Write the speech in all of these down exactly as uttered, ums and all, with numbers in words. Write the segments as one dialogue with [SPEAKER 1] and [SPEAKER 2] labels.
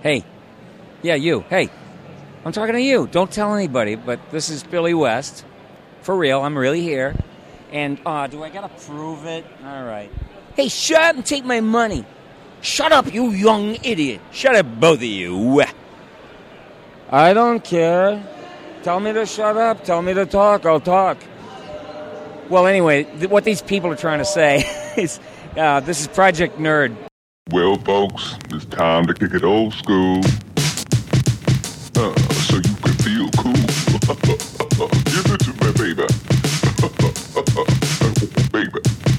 [SPEAKER 1] Hey. Yeah, you. Hey. I'm talking to you. Don't tell anybody, but this is Billy West. For real, I'm really here. And, uh, do I gotta prove it? All right. Hey, shut up and take my money. Shut up, you young idiot. Shut up, both of you. I don't care. Tell me to shut up. Tell me to talk. I'll talk. Well, anyway, th- what these people are trying to say is, uh, this is Project Nerd.
[SPEAKER 2] Well, folks, it's time to kick it old school. Uh, so you can feel cool. Give it to me, baby. Baby.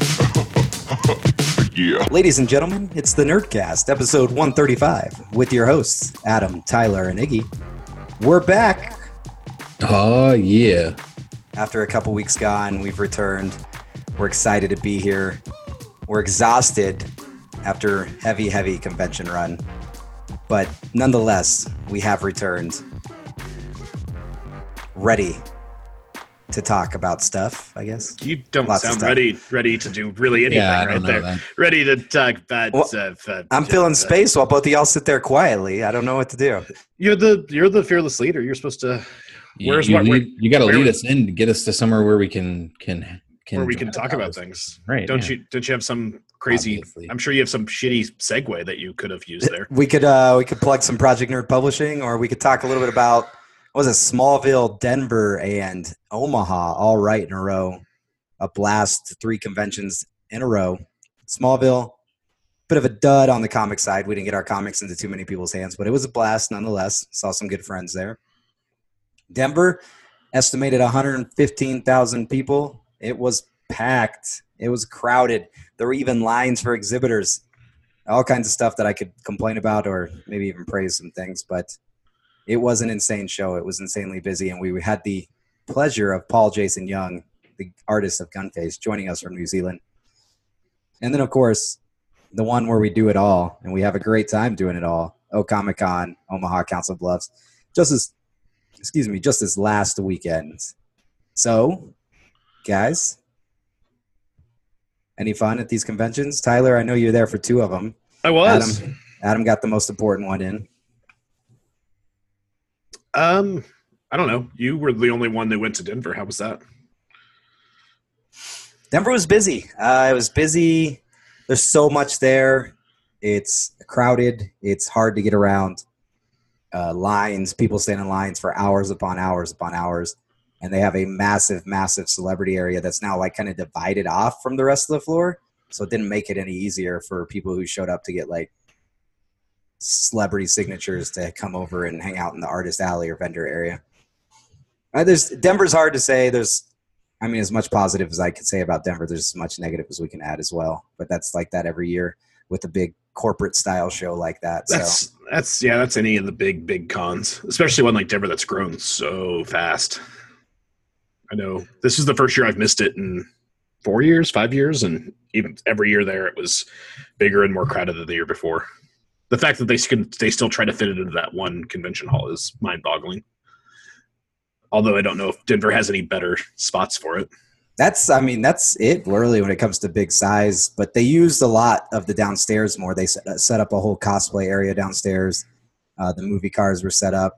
[SPEAKER 2] Yeah.
[SPEAKER 3] Ladies and gentlemen, it's the Nerdcast, episode one thirty-five, with your hosts, Adam, Tyler, and Iggy. We're back.
[SPEAKER 4] Oh, yeah.
[SPEAKER 3] After a couple weeks gone, we've returned. We're excited to be here. We're exhausted after heavy, heavy convention run. But nonetheless, we have returned. Ready to talk about stuff, I guess.
[SPEAKER 5] You don't
[SPEAKER 3] Lots of
[SPEAKER 5] sound
[SPEAKER 3] stuff.
[SPEAKER 5] ready ready to do really anything
[SPEAKER 4] Yeah, I
[SPEAKER 5] right
[SPEAKER 4] don't know
[SPEAKER 5] there.
[SPEAKER 4] that.
[SPEAKER 5] Ready to talk about
[SPEAKER 3] Well,
[SPEAKER 5] uh, uh,
[SPEAKER 3] I'm
[SPEAKER 5] uh,
[SPEAKER 3] filling
[SPEAKER 5] uh,
[SPEAKER 3] space while both of y'all sit there quietly. I don't know what to do.
[SPEAKER 5] You're the you're the fearless leader. You're supposed to
[SPEAKER 4] You,
[SPEAKER 5] Where's
[SPEAKER 4] you,
[SPEAKER 5] what-
[SPEAKER 4] lead- you got to
[SPEAKER 5] where-
[SPEAKER 4] lead us in to get us to somewhere where we can can can
[SPEAKER 5] where we can
[SPEAKER 4] drive
[SPEAKER 5] talk about
[SPEAKER 4] this.
[SPEAKER 5] things.
[SPEAKER 4] Right?
[SPEAKER 5] Don't
[SPEAKER 4] yeah.
[SPEAKER 5] you don't you have some crazy
[SPEAKER 4] Obviously.
[SPEAKER 5] I'm sure you have some shitty segue that you could have used there.
[SPEAKER 3] We could uh, we could plug some Project Nerd Publishing, or we could talk a little bit about what was it, Smallville, Denver, and Omaha, all right in a row. A blast, three conventions in a row. Smallville, bit of a dud on the comic side. We didn't get our comics into too many people's hands, but it was a blast nonetheless. Saw some good friends there. Denver, estimated one hundred fifteen thousand people. It was packed. It was crowded. There were even lines for exhibitors. All kinds of stuff that I could complain about or maybe even praise some things, but it was an insane show. It was insanely busy, and we had the pleasure of Paul Jason Young, the artist of Gunface, joining us from New Zealand. And then, of course, the one where we do it all, and we have a great time doing it all, O Comic Con, Omaha, Council Bluffs, just as, excuse me, just this last weekend. So, guys, any fun at these conventions? Tyler, I know you're there for two of them.
[SPEAKER 5] I was.
[SPEAKER 3] Adam, Adam got the most important one in.
[SPEAKER 5] Um I don't know. You were the only one that went to Denver. How was that?
[SPEAKER 3] Denver was busy. Uh, it was busy. There's so much there. It's crowded. It's hard to get around. Uh, lines, people stand in lines for hours upon hours upon hours. And they have a massive, massive celebrity area that's now like kind of divided off from the rest of the floor. So it didn't make it any easier for people who showed up to get like celebrity signatures to come over and hang out in the artist alley or vendor area. Uh, there's Denver's hard to say. There's, I mean, as much positive as I could say about Denver, there's as much negative as we can add as well. But that's like that every year with a big corporate style show like that. So
[SPEAKER 5] That's that's yeah, that's any of the big, big cons. Especially one like Denver that's grown so fast. I know this is the first year I've missed it in four years, five years, and even every year there it was bigger and more crowded than the year before. The fact that they can they still try to fit it into that one convention hall is mind-boggling. Although I don't know if Denver has any better spots for it.
[SPEAKER 3] that's, I mean, that's it really when it comes to big size. But they used a lot of the downstairs more. They set, set up a whole cosplay area downstairs. Uh, the movie cars were set up.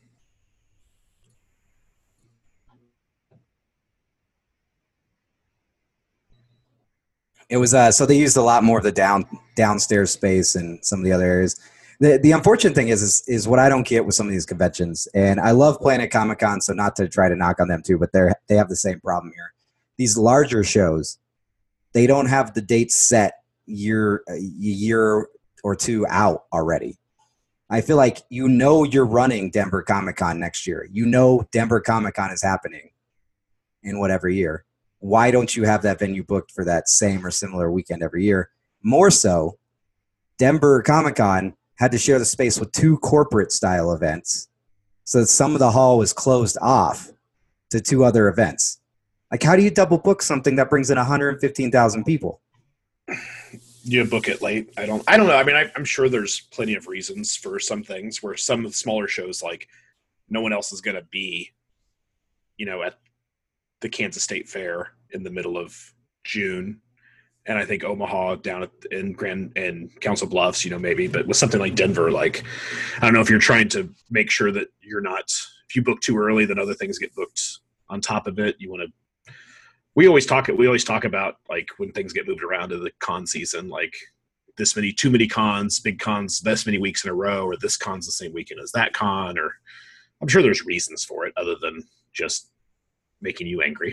[SPEAKER 3] It was uh, so they used a lot more of the down downstairs space and some of the other areas. The the unfortunate thing is, is is what I don't get with some of these conventions, and I love playing at Comic Con, so not to try to knock on them too, but they're they have the same problem here. These larger shows, they don't have the dates set year a year or two out already. I feel like you know you're running Denver Comic Con next year. You know Denver Comic Con is happening in whatever year. Why don't you have that venue booked for that same or similar weekend every year? More so, Denver Comic-Con had to share the space with two corporate-style events, so that some of the hall was closed off to two other events. Like, how do you double book something that brings in one hundred fifteen thousand people?
[SPEAKER 5] You book it late. I don't. I don't know. I mean, I, I'm sure there's plenty of reasons for some things where some of the smaller shows, like no one else is going to be, you know, at the Kansas State Fair in the middle of June, And I think Omaha down at, in Grand and Council Bluffs, you know, maybe, but with something like Denver, like, I don't know if you're trying to make sure that you're not, if you book too early, then other things get booked on top of it. You want to, we always talk, we always talk about like when things get moved around to the con season, like this many, too many cons, big cons, this many weeks in a row, or this con's the same weekend as that con, or I'm sure there's reasons for it other than just making you angry.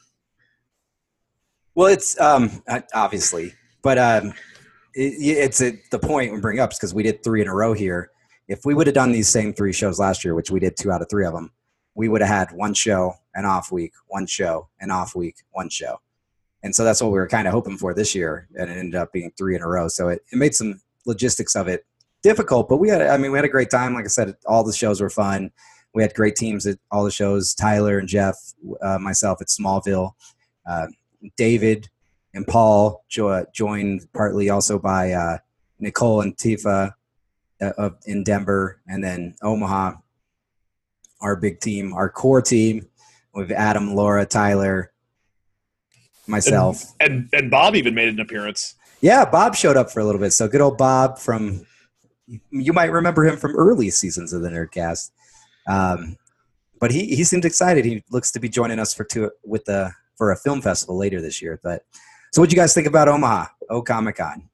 [SPEAKER 3] Well, it's um, obviously, but um, it, it's a, the point we bring up is because we did three in a row here. If we would have done these same three shows last year, which we did two out of three of them, we would have had one show, an off week, one show, an off week, one show. And so that's what we were kind of hoping for this year, and it ended up being three in a row. So it, it made some logistics of it difficult, but we had, I mean, we had a great time. Like I said, all the shows were fun. We had great teams at all the shows, Tyler and Jeff, uh, myself at Smallville, uh, David and Paul jo- joined partly also by uh, Nicole and Tifa uh, of, in Denver, and then Omaha, our big team, our core team with Adam, Laura, Tyler, myself.
[SPEAKER 5] And, and, and Bob even made an appearance.
[SPEAKER 3] Yeah, Bob showed up for a little bit. So good old Bob from, you might remember him from early seasons of the Nerdcast. Um, but he, he seemed excited. He looks to be joining us for two with the for a film festival later this year. But so what do you guys think about Omaha, O Comic Con?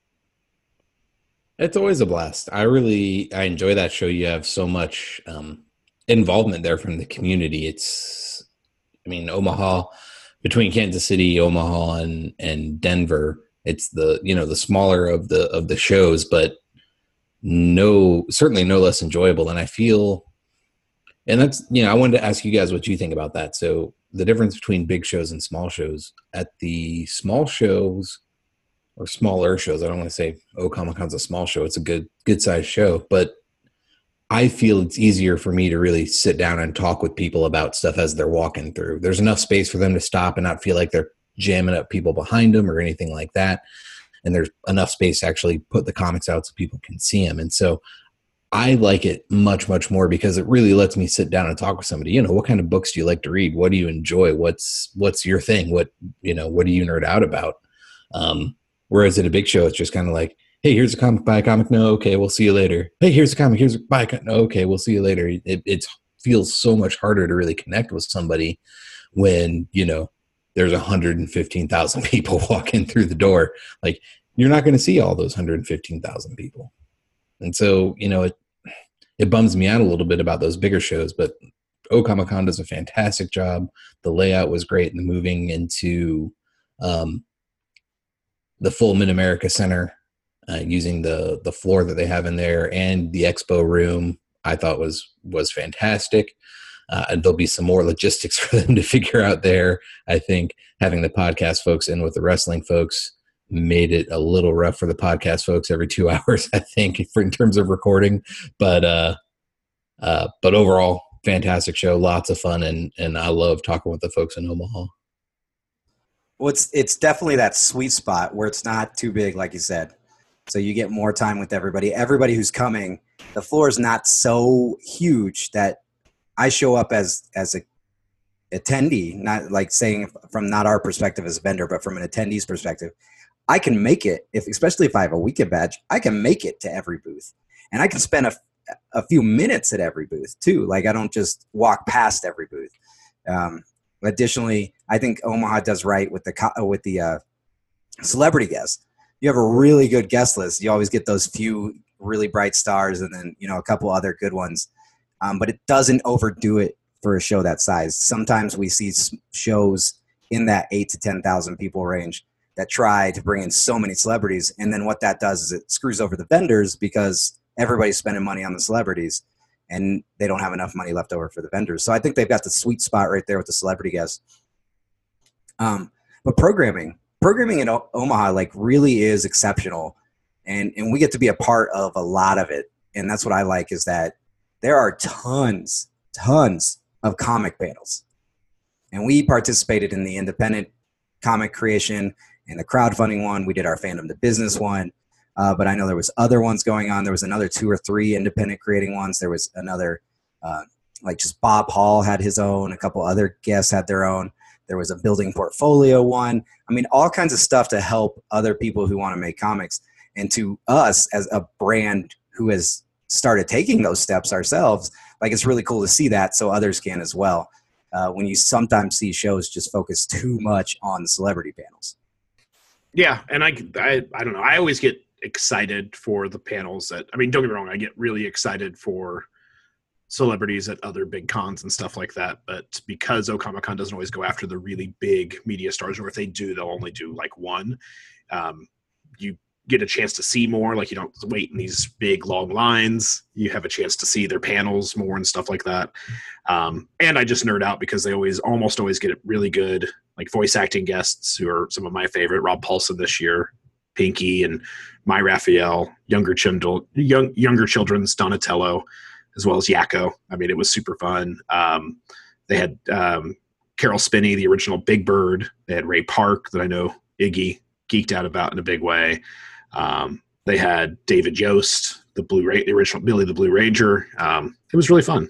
[SPEAKER 4] It's always a blast. I really, I enjoy that show. You have so much um, involvement there from the community. It's, I mean, Omaha, between Kansas City, Omaha, and, and Denver, it's the, you know, the smaller of the, of the shows, but no, certainly no less enjoyable. And I feel, and that's, you know, I wanted to ask you guys what you think about that. So the difference between big shows and small shows. At the small shows or smaller shows, I don't want to say, oh, Comic-Con's a small show. It's a good, good sized show, but I feel it's easier for me to really sit down and talk with people about stuff as they're walking through. There's enough space for them to stop and not feel like they're jamming up people behind them or anything like that. And there's enough space to actually put the comics out so people can see them. And so I like it much, much more because it really lets me sit down and talk with somebody. You know, what kind of books do you like to read? What do you enjoy? What's, what's your thing? What, you know, what do you nerd out about? Um, whereas at a big show, it's just kind of like, hey, here's a comic, buy a comic. No. Okay. We'll see you later. Hey, here's a comic. Here's a buy a comic. No. Okay. We'll see you later. It it feels so much harder to really connect with somebody when, you know, there's one hundred fifteen thousand people walking through the door. Like, you're not going to see all those one hundred fifteen thousand people. And so, you know, it, it bums me out a little bit about those bigger shows, but O Comic Con does a fantastic job. The layout was great, and the moving into um, the full Mid-America Center, uh, using the the floor that they have in there and the expo room, I thought was was fantastic. Uh, and there'll be some more logistics for them to figure out there. I think having the podcast folks in with the wrestling folks made it a little rough for the podcast folks every two hours, I think, for in terms of recording. But uh, uh, but overall, fantastic show, lots of fun, and and I love talking with the folks in Omaha.
[SPEAKER 3] Well, it's it's definitely that sweet spot where it's not too big, like you said. So you get more time with everybody. Everybody who's coming, the floor is not so huge that I show up as as a attendee, not like saying from not our perspective as a vendor, but from an attendee's perspective. I can make it, if especially if I have a weekend badge, I can make it to every booth. And I can spend a, a few minutes at every booth too. Like, I don't just walk past every booth. Um, additionally, I think Omaha does right with the with the uh, celebrity guests. You have a really good guest list. You always get those few really bright stars and then, you know, a couple other good ones. Um, but it doesn't overdo it for a show that size. Sometimes we see shows in that eight to ten thousand people range that try to bring in so many celebrities. And then what that does is it screws over the vendors because everybody's spending money on the celebrities and they don't have enough money left over for the vendors. So I think they've got the sweet spot right there with the celebrity guests. Um, but programming, programming in o- Omaha, like, really is exceptional. And, and we get to be a part of a lot of it. And that's what I like, is that there are tons, tons of comic panels. And we participated in the independent comic creation and the crowdfunding one. We did our Fandom to Business one. Uh, but I know there was other ones going on. There was another two or three independent creating ones. There was another, uh, like just Bob Hall had his own. A couple other guests had their own. There was a building portfolio one. I mean, all kinds of stuff to help other people who want to make comics. And to us as a brand who has started taking those steps ourselves, like it's really cool to see that so others can as well. Uh, when you sometimes see shows just focus too much on the celebrity panels.
[SPEAKER 5] Yeah, and I, I, I don't know. I always get excited for the panels that, I mean, don't get me wrong, I get really excited for celebrities at other big cons and stuff like that. But because O-Comic-Con doesn't always go after the really big media stars, or if they do, they'll only do like one, um, you get a chance to see more. Like you don't wait in these big long lines. You have a chance to see their panels more and stuff like that. Um, and I just nerd out because they always, almost always get really good, like voice acting guests who are some of my favorite. Rob Paulson this year, Pinky, and My Raphael, younger children, young, younger children's Donatello, as well as Yakko. I mean, it was super fun. Um, they had um, Carol Spinney, the original Big Bird. They had Ray Park that I know Iggy geeked out about in a big way. Um, they had David Yost, the Blue Ra- the original Billy the Blue Ranger. Um, it was really fun.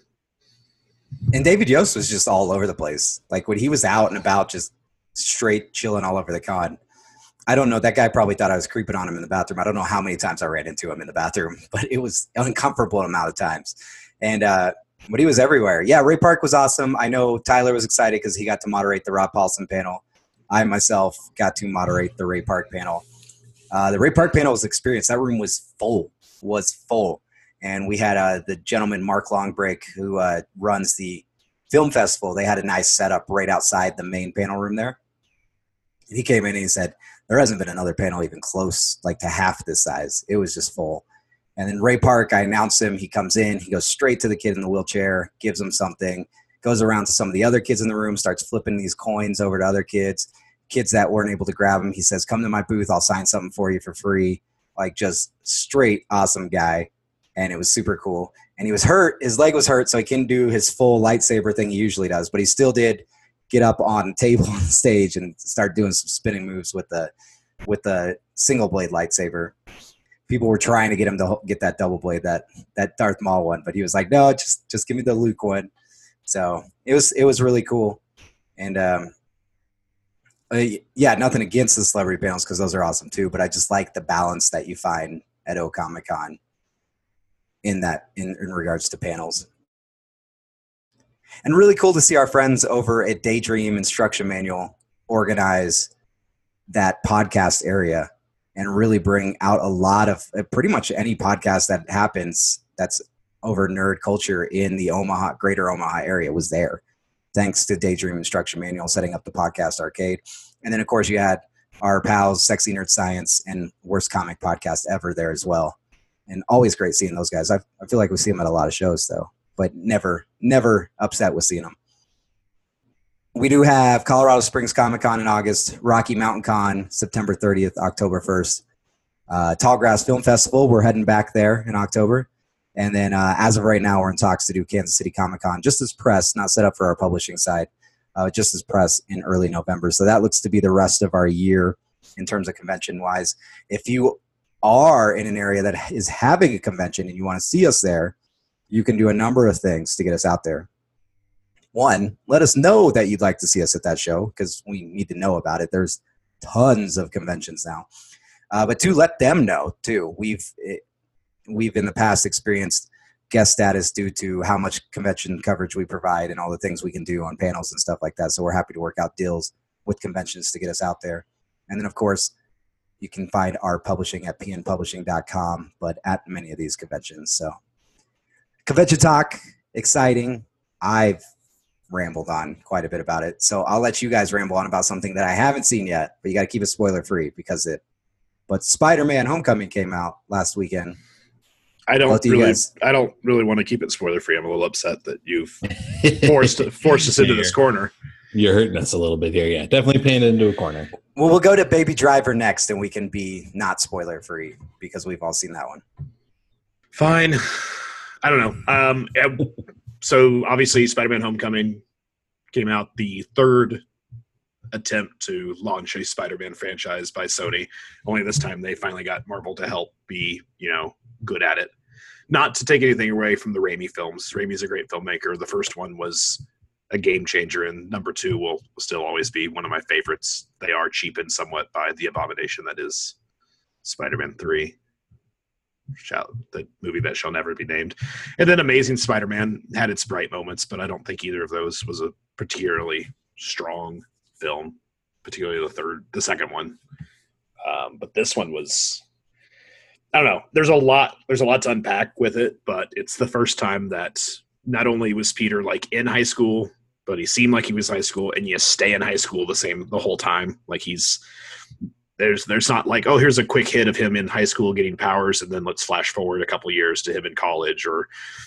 [SPEAKER 3] And David Yost was just all over the place. Like when he was out and about, just straight chilling all over the con. I don't know. That guy probably thought I was creeping on him in the bathroom. I don't know how many times I ran into him in the bathroom, but it was an uncomfortable amount of times. And, uh, but he was everywhere. Yeah, Ray Park was awesome. I know Tyler was excited because he got to moderate the Rob Paulson panel. I myself got to moderate the Ray Park panel. Uh, the Ray Park panel was experience. That room was full, was full. And we had uh, the gentleman, Mark Longbreak, who uh, runs the film festival. They had a nice setup right outside the main panel room there. And he came in and he said, there hasn't been another panel even close, like to half this size. It was just full. And then Ray Park, I announced him. He comes in. He goes straight to the kid in the wheelchair, gives him something, goes around to some of the other kids in the room, starts flipping these coins over to other kids. Kids that weren't able to grab him, he says, come to my booth, I'll sign something for you for free. Like just straight awesome guy. And it was super cool. And he was hurt. His leg was hurt, so he couldn't do his full lightsaber thing he usually does. But he still did get up on the table on stage and start doing some spinning moves with the with the single blade lightsaber. People were trying to get him to get that double blade, that that Darth Maul one, but he was like, no, just just give me the Luke one. So it was it was really cool. And um Uh, yeah, nothing against the celebrity panels because those are awesome too. But I just like the balance that you find at O-Comic-Con in that in, in regards to panels. And really cool to see our friends over at Daydream Instruction Manual organize that podcast area and really bring out a lot of uh, pretty much any podcast that happens that's over nerd culture in the Omaha, greater Omaha area was there. Thanks to Daydream Instruction Manual setting up the podcast arcade. And then, of course, you had our pals, Sexy Nerd Science and Worst Comic Podcast Ever there as well. And always great seeing those guys. I, I feel like we see them at a lot of shows, though, but never, never upset with seeing them. We do have Colorado Springs Comic-Con in August, Rocky Mountain Con, September thirtieth, October first. Uh, Tallgrass Film Festival, we're heading back there in October. And then uh, as of right now, we're in talks to do Kansas City Comic-Con, just as press, not set up for our publishing side, uh, just as press in early November. So that looks to be the rest of our year in terms of convention-wise. If you are in an area that is having a convention and you want to see us there, you can do a number of things to get us out there. One, let us know that you'd like to see us at that show because we need to know about it. There's tons of conventions now. Uh, but two, let them know, too. We've... It, We've in the past experienced guest status due to how much convention coverage we provide and all the things we can do on panels and stuff like that. So we're happy to work out deals with conventions to get us out there. And then, of course, you can find our publishing at p n publishing dot com, but at many of these conventions. So convention talk, exciting. I've rambled on quite a bit about it. So I'll let you guys ramble on about something that I haven't seen yet, but you got to keep it spoiler free because it, but Spider-Man Homecoming came out last weekend.
[SPEAKER 5] I don't really. I don't really want to keep it spoiler free. I'm a little upset that you've forced forced us into this corner.
[SPEAKER 4] You're hurting us a little bit here. Yeah, definitely painted into a corner.
[SPEAKER 3] Well, we'll go to Baby Driver next, and we can be not spoiler free because we've all seen that one.
[SPEAKER 5] Fine. I don't know. Um, so obviously, Spider-Man: Homecoming came out, the third attempt to launch a Spider-Man franchise by Sony. Only this time they finally got Marvel to help be, you know, good at it. Not to take anything away from the Raimi films. Raimi's a great filmmaker. The first one was a game changer, and number two will still always be one of my favorites. They are cheapened somewhat by the abomination that is Spider-Man three, shall, the movie that shall never be named. And then Amazing Spider-Man had its bright moments, but I don't think either of those was a particularly strong film, particularly the third, the second one. Um, but this one was, I don't know. There's a lot, there's a lot to unpack with it, but it's the first time that not only was Peter like in high school, but he seemed like he was in high school, and you stay in high school the same the whole time. Like he's there's there's not like, oh, here's a quick hit of him in high school getting powers, and then let's flash forward a couple years to him in college. Or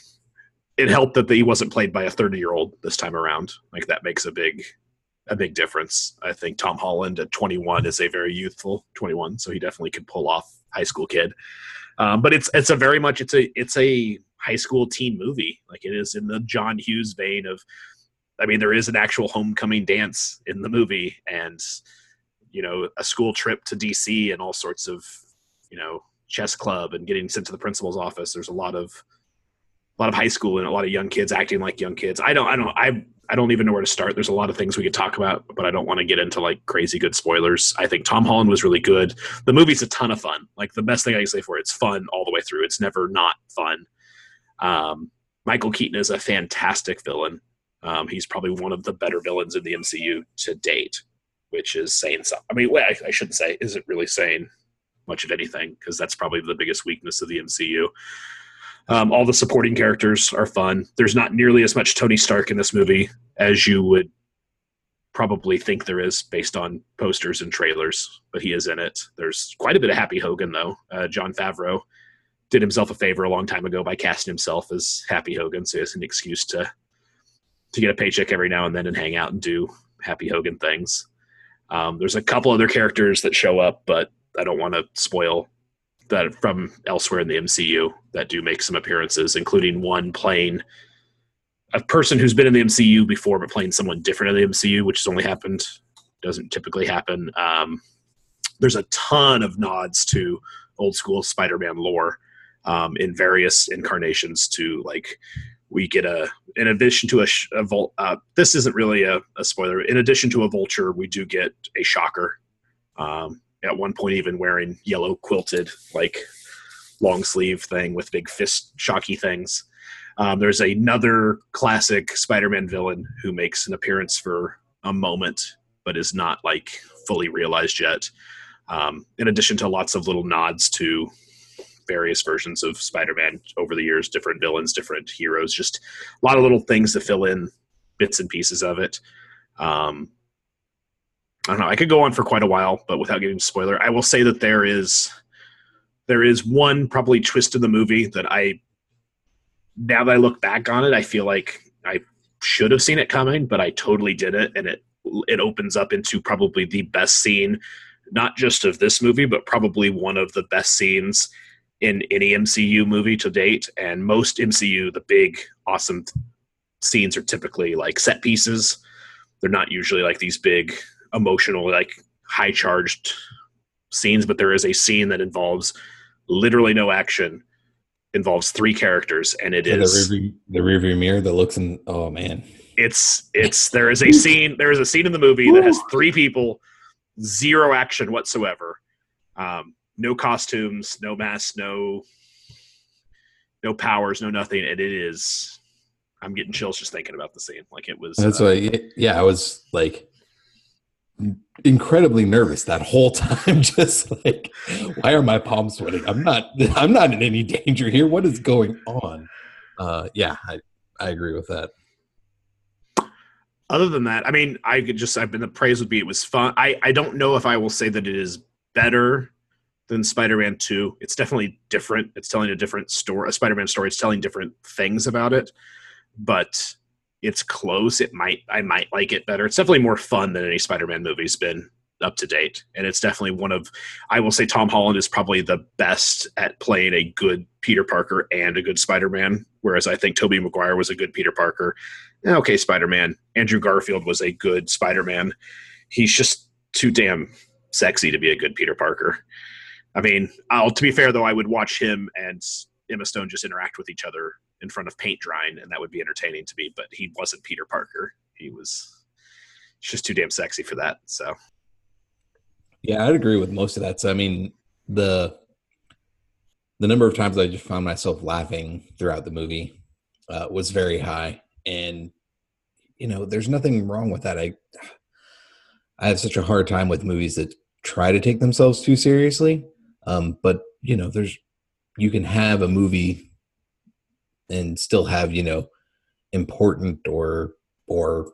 [SPEAKER 5] it helped that he wasn't played by a thirty year old this time around. Like that makes a big a big difference. I think Tom Holland at twenty-one is a very youthful twenty-one, so he definitely could pull off high school kid. Um, but it's it's a very much it's a it's a high school teen movie. Like it is in the John Hughes vein of, I mean, there is an actual homecoming dance in the movie, and you know, a school trip to D C and all sorts of, you know, chess club and getting sent to the principal's office. There's a lot of a lot of high school and a lot of young kids acting like young kids. I don't I don't I I don't even know where to start. There's a lot of things we could talk about, but I don't want to get into like crazy good spoilers. I think Tom Holland was really good. The movie's a ton of fun. Like the best thing I can say for it, it's fun all the way through. It's never not fun. Um, Michael Keaton is a fantastic villain. Um, he's probably one of the better villains in the M C U to date, which is saying something. I mean, well, I, I shouldn't say isn't really saying much of anything, because that's probably the biggest weakness of the M C U. Um, all the supporting characters are fun. There's not nearly as much Tony Stark in this movie as you would probably think there is based on posters and trailers, but he is in it. There's quite a bit of Happy Hogan, though. Uh, Jon Favreau did himself a favor a long time ago by casting himself as Happy Hogan, so he has an excuse to to get a paycheck every now and then and hang out and do Happy Hogan things. Um, there's a couple other characters that show up, but I don't want to spoil that from elsewhere in the M C U that do make some appearances, including one playing a person who's been in the M C U before, but playing someone different in the M C U, which has only happened, doesn't typically happen. Um, there's a ton of nods to old school Spider-Man lore um, in various incarnations. To like, we get a, in addition to a, a Vul- uh, this isn't really a, a spoiler. In addition to a Vulture, we do get a Shocker. Um, at one point even wearing yellow quilted, like long sleeve thing with big fist shocky things. Um, there's another classic Spider-Man villain who makes an appearance for a moment, but is not like fully realized yet. Um, in addition to lots of little nods to various versions of Spider-Man over the years, different villains, different heroes, just a lot of little things to fill in bits and pieces of it. Um, I don't know. I could go on for quite a while, but without getting spoiler, I will say that there is there is one probably twist in the movie that I, now that I look back on it, I feel like I should have seen it coming, but I totally did it, and it it opens up into probably the best scene, not just of this movie, but probably one of the best scenes in any M C U movie to date. And most M C U, the big, awesome scenes are typically like set pieces. They're not usually like these big, emotional, like high charged scenes, but there is a scene that involves literally no action, involves three characters, and it
[SPEAKER 4] yeah,
[SPEAKER 5] is
[SPEAKER 4] the rearview, the rearview mirror that looks in. Oh man,
[SPEAKER 5] it's it's there is a scene there is a scene in the movie that has three people, zero action whatsoever, um, no costumes, no masks, no no powers, no nothing, and it is. I'm getting chills just thinking about the scene. Like it was.
[SPEAKER 4] That's
[SPEAKER 5] uh,
[SPEAKER 4] why. Yeah, I was like incredibly nervous that whole time. Just like, why are my palms sweating? I'm not. I'm not in any danger here. What is going on? Uh, yeah, I I agree with that.
[SPEAKER 5] Other than that, I mean, I could just. I've been the praise would be it was fun. I I don't know if I will say that it is better than Spider-Man two. It's definitely different. It's telling a different story. A Spider-Man story. It's telling different things about it, but it's close. It might, I might like it better. It's definitely more fun than any Spider-Man movie's been up to date. And it's definitely one of, I will say Tom Holland is probably the best at playing a good Peter Parker and a good Spider-Man. Whereas I think Tobey Maguire was a good Peter Parker. Okay, Spider-Man. Andrew Garfield was a good Spider-Man. He's just too damn sexy to be a good Peter Parker. I mean, I'll, to be fair though, I would watch him and Emma Stone just interact with each other in front of paint drying, and that would be entertaining to me, but he wasn't Peter Parker. He He was just too damn sexy for that. So
[SPEAKER 4] Yeah, I'd agree with most of that. So I mean, the the number of times I just found myself laughing throughout the movie uh, was very high, and you know, there's nothing wrong with that. I I have such a hard time with movies that try to take themselves too seriously. Um, but you know, there's you can have a movie and still have, you know, important or or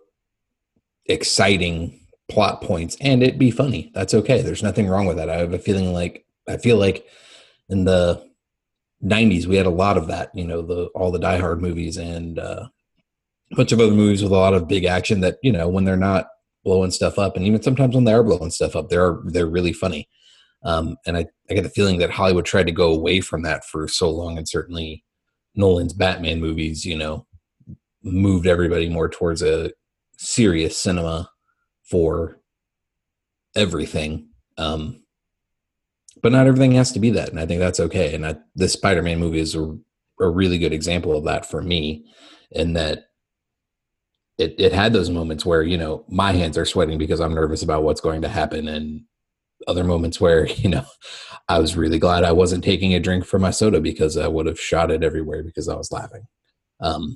[SPEAKER 4] exciting plot points and it be funny. That's okay. There's nothing wrong with that. I have a feeling like I feel like in the nineties we had a lot of that, you know, the all the Die Hard movies and uh, a bunch of other movies with a lot of big action that, you know, when they're not blowing stuff up, and even sometimes when they are blowing stuff up, they're they're really funny. Um, and I, I get the feeling that Hollywood tried to go away from that for so long, and certainly Nolan's Batman movies, you know, moved everybody more towards a serious cinema for everything. Um, but not everything has to be that, and I think that's okay. And I, this Spider-Man movie is a, a really good example of that for me, in that it, it had those moments where, you know, my hands are sweating because I'm nervous about what's going to happen, and other moments where, you know, I was really glad I wasn't taking a drink from my soda because I would have shot it everywhere because I was laughing. Um,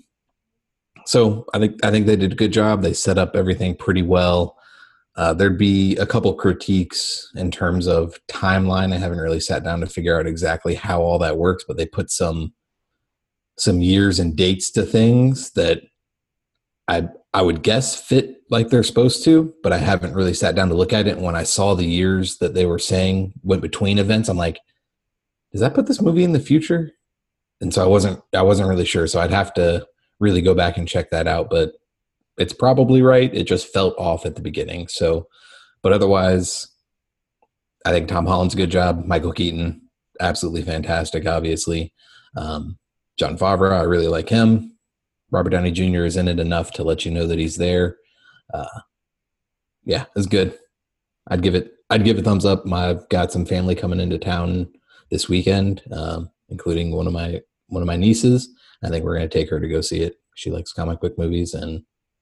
[SPEAKER 4] so I think I think they did a good job. They set up everything pretty well. Uh, there'd be a couple critiques in terms of timeline. I haven't really sat down to figure out exactly how all that works, but they put some some years and dates to things that I I would guess fit like they're supposed to, but I haven't really sat down to look at it. And when I saw the years that they were saying went between events, I'm like, does that put this movie in the future? And so I wasn't I wasn't really sure. So I'd have to really go back and check that out. But it's probably right. It just felt off at the beginning. So, but otherwise, I think Tom Holland's a good job. Michael Keaton, absolutely fantastic, obviously. Um, Jon Favreau, I really like him. Robert Downey Junior is in it enough to let you know that he's there. Uh, yeah, it's good. I'd give it. I'd give it a thumbs up. My, I've got some family coming into town this weekend, um, including one of my one of my nieces. I think we're going to take her to go see it. She likes comic book movies, and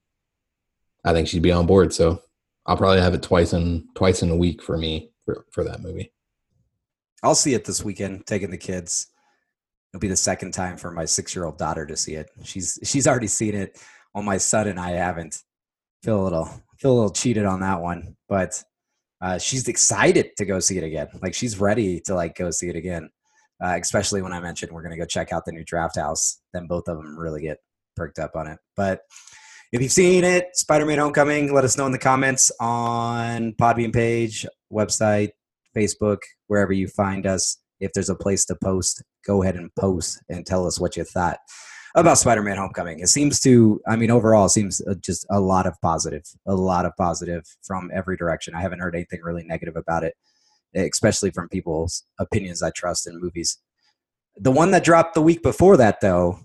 [SPEAKER 4] I think she'd be on board. So I'll probably have it twice in twice in a week for me for, for that movie.
[SPEAKER 3] I'll see it this weekend, taking the kids. It'll be the second time for my six-year-old daughter to see it. She's she's already seen it. Well, my son and I haven't. Feel a little feel a little cheated on that one, but uh, she's excited to go see it again. Like, she's ready to like go see it again. Uh, especially when I mentioned we're gonna go check out the new Draft House. Then both of them really get perked up on it. But if you've seen it, Spider-Man: Homecoming, let us know in the comments on Podbean page, website, Facebook, wherever you find us. If there's a place to post, go ahead and post and tell us what you thought about Spider-Man: Homecoming. It seems to, I mean, overall, it seems just a lot of positive, a lot of positive from every direction. I haven't heard anything really negative about it, especially from people's opinions I trust in movies. The one that dropped the week before that, though,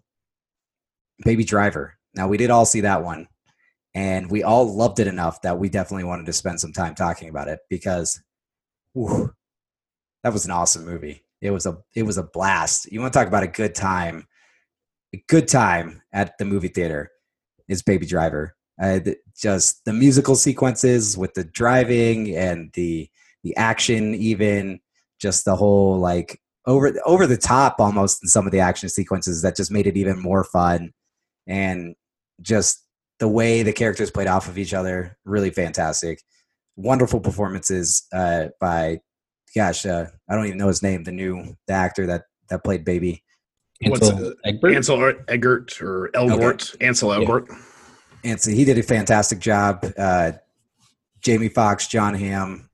[SPEAKER 3] Baby Driver. Now, we did all see that one, and we all loved it enough that we definitely wanted to spend some time talking about it because whew, that was an awesome movie. It was a it was a blast. You want to talk about a good time? A good time at the movie theater is Baby Driver. Uh, the, just the musical sequences with the driving and the the action, even just the whole like over over the top almost in some of the action sequences that just made it even more fun. And just the way the characters played off of each other, really fantastic. Wonderful performances uh, by, gosh, uh, I don't even know his name, the new the actor that, that played Baby.
[SPEAKER 5] What's
[SPEAKER 4] Ansel
[SPEAKER 5] uh,
[SPEAKER 4] Egbert?
[SPEAKER 5] Ansel Egbert or Elgort? Okay. Ansel Elgort.
[SPEAKER 3] Yeah. And so he did a fantastic job. Uh, Jamie Foxx, John Hamm,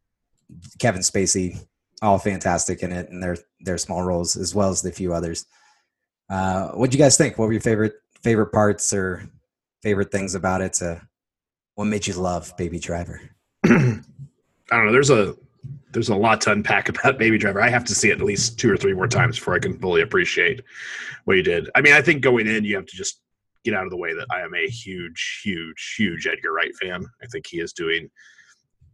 [SPEAKER 3] Kevin Spacey, all fantastic in it, and their their small roles as well as the few others. Uh, what do you guys think? What were your favorite favorite parts or favorite things about it? Uh, what made you love Baby Driver?
[SPEAKER 5] I don't know. There's a there's a lot to unpack about Baby Driver. I have to see it at least two or three more times before I can fully appreciate what you did. I mean, I think going in, you have to just get out of the way that I am a huge, huge, huge Edgar Wright fan. I think he is doing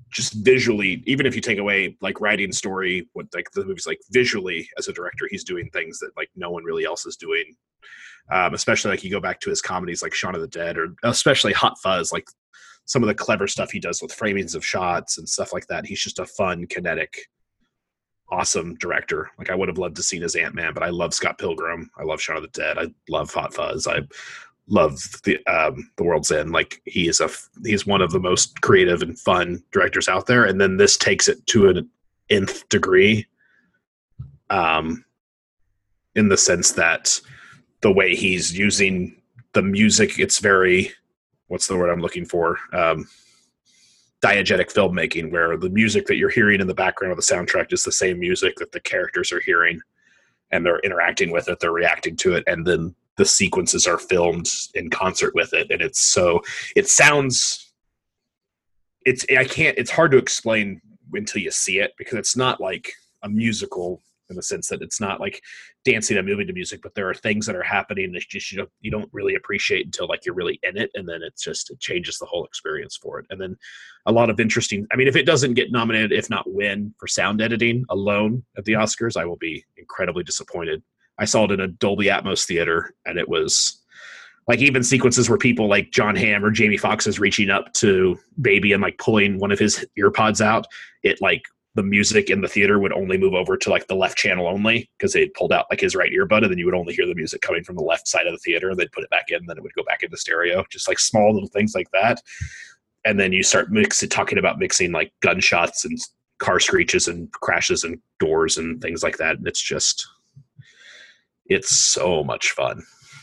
[SPEAKER 5] just visually, even if you take away like writing, story, what like the movie's like visually as a director, he's doing things that like no one really else is doing. Um, especially like you go back to his comedies like Shaun of the Dead, or especially Hot Fuzz, like some of the clever stuff he does with framings of shots and stuff like that. He's just a fun, kinetic, awesome director. Like I would have loved to see his Ant-Man, but I love Scott Pilgrim. I love Shaun of the Dead. I love Hot Fuzz. I love the um, the World's End. Like he is a he's one of the most creative and fun directors out there. And then this takes it to an nth degree, um, in the sense that the way he's using the music, it's very, what's the word I'm looking for? Um, diegetic filmmaking, where the music that you're hearing in the background of the soundtrack is the same music that the characters are hearing, and they're interacting with it, they're reacting to it, and then the sequences are filmed in concert with it. And it's so, it sounds, it's, I can't, it's hard to explain until you see it, because it's not like a musical in the sense that it's not like dancing and moving to music, but there are things that are happening that just, you don't, you don't really appreciate until like you're really in it. And then it's just, it changes the whole experience for it. And then a lot of interesting, I mean, if it doesn't get nominated, if not win for sound editing alone at the Oscars, I will be incredibly disappointed. I saw it in a Dolby Atmos theater, and it was like even sequences where people like John Hamm or Jamie Foxx is reaching up to Baby and like pulling one of his ear pods out. It like, the music in the theater would only move over to like the left channel only, because they pulled out like his right earbud, and then you would only hear the music coming from the left side of the theater, and they'd put it back in, and then it would go back into stereo. Just like small little things like that. And then you start mixing, talking about mixing like gunshots and car screeches and crashes and doors and things like that. And it's just, it's so much fun.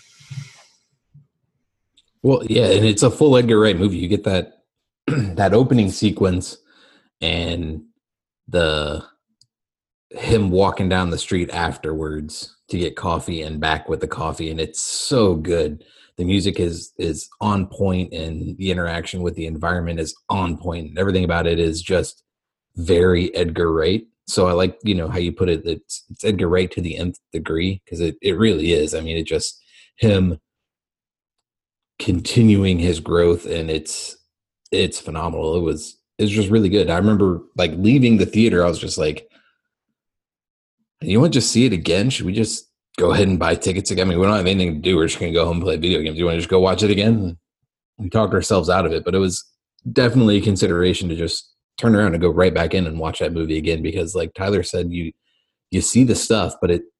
[SPEAKER 4] Well, yeah, and it's a full Edgar Wright movie. You get that that opening sequence, and the him walking down the street afterwards to get coffee and back with the coffee, and it's so good. The music is is on point, and the interaction with the environment is on point. Everything about it is just very Edgar Wright. So I like, you know, how you put it, it's, it's Edgar Wright to the nth degree, because it, it really is. I mean, it just him continuing his growth, and it's it's phenomenal. It was It was just really good. I remember like leaving the theater, I was just like, you want to just see it again? Should we just go ahead and buy tickets again? I mean, we don't have anything to do. We're just going to go home and play video games. You want to just go watch it again? We talked ourselves out of it, but it was definitely a consideration to just turn around and go right back in and watch that movie again, because like Tyler said, you, you see the stuff, but it,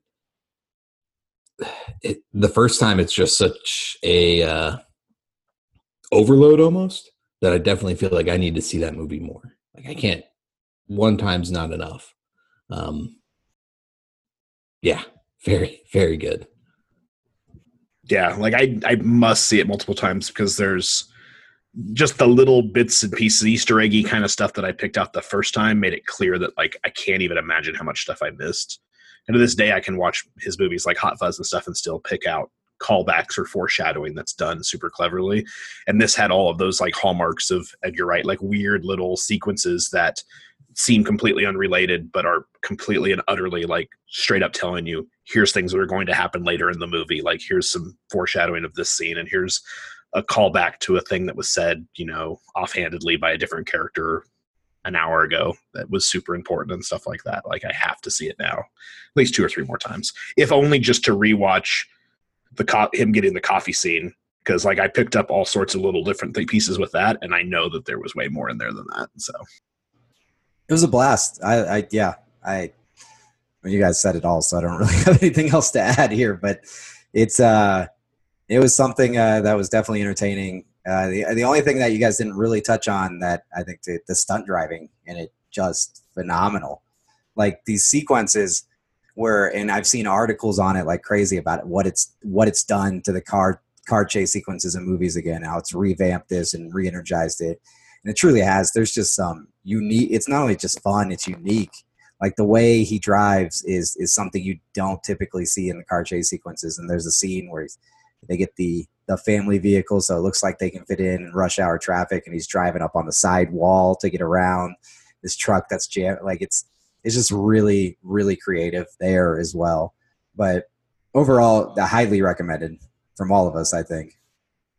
[SPEAKER 4] it, the first time it's just such a uh, overload almost, that I definitely feel like I need to see that movie more. Like I can't, one time's not enough. Um, yeah, very, very good.
[SPEAKER 5] Yeah, like I, I must see it multiple times, because there's just the little bits and pieces, Easter eggy kind of stuff that I picked out the first time made it clear that like I can't even imagine how much stuff I missed. And to this day, I can watch his movies like Hot Fuzz and stuff and still pick out callbacks or foreshadowing that's done super cleverly. And this had all of those like hallmarks of Edgar Wright, like weird little sequences that seem completely unrelated, but are completely and utterly like straight up telling you, here's things that are going to happen later in the movie. Like here's some foreshadowing of this scene, and here's a callback to a thing that was said, you know, offhandedly by a different character an hour ago that was super important and stuff like that. Like I have to see it now, at least two or three more times, if only just to rewatch the co- him getting the coffee scene, because like I picked up all sorts of little different th- pieces with that, and I know that there was way more in there than that. So
[SPEAKER 3] it was a blast. I, I yeah, I. Well, you guys said it all, so I don't really have anything else to add here. But it's uh, it was something uh, that was definitely entertaining. Uh, the the only thing that you guys didn't really touch on that I think the, the stunt driving in it just phenomenal. Like these sequences. Where, and I've seen articles on it like crazy about it, what it's what it's done to the car car chase sequences in movies again, how it's revamped this and re-energized it, and it truly has. There's just some unique. It's not only just fun; it's unique. Like the way he drives is is something you don't typically see in the car chase sequences. And there's a scene where he's, they get the the family vehicle, so it looks like they can fit in in rush hour traffic, and he's driving up on the side wall to get around this truck that's jammed. Like it's. It's just really, really creative there as well. But overall, highly recommended from all of us, I think.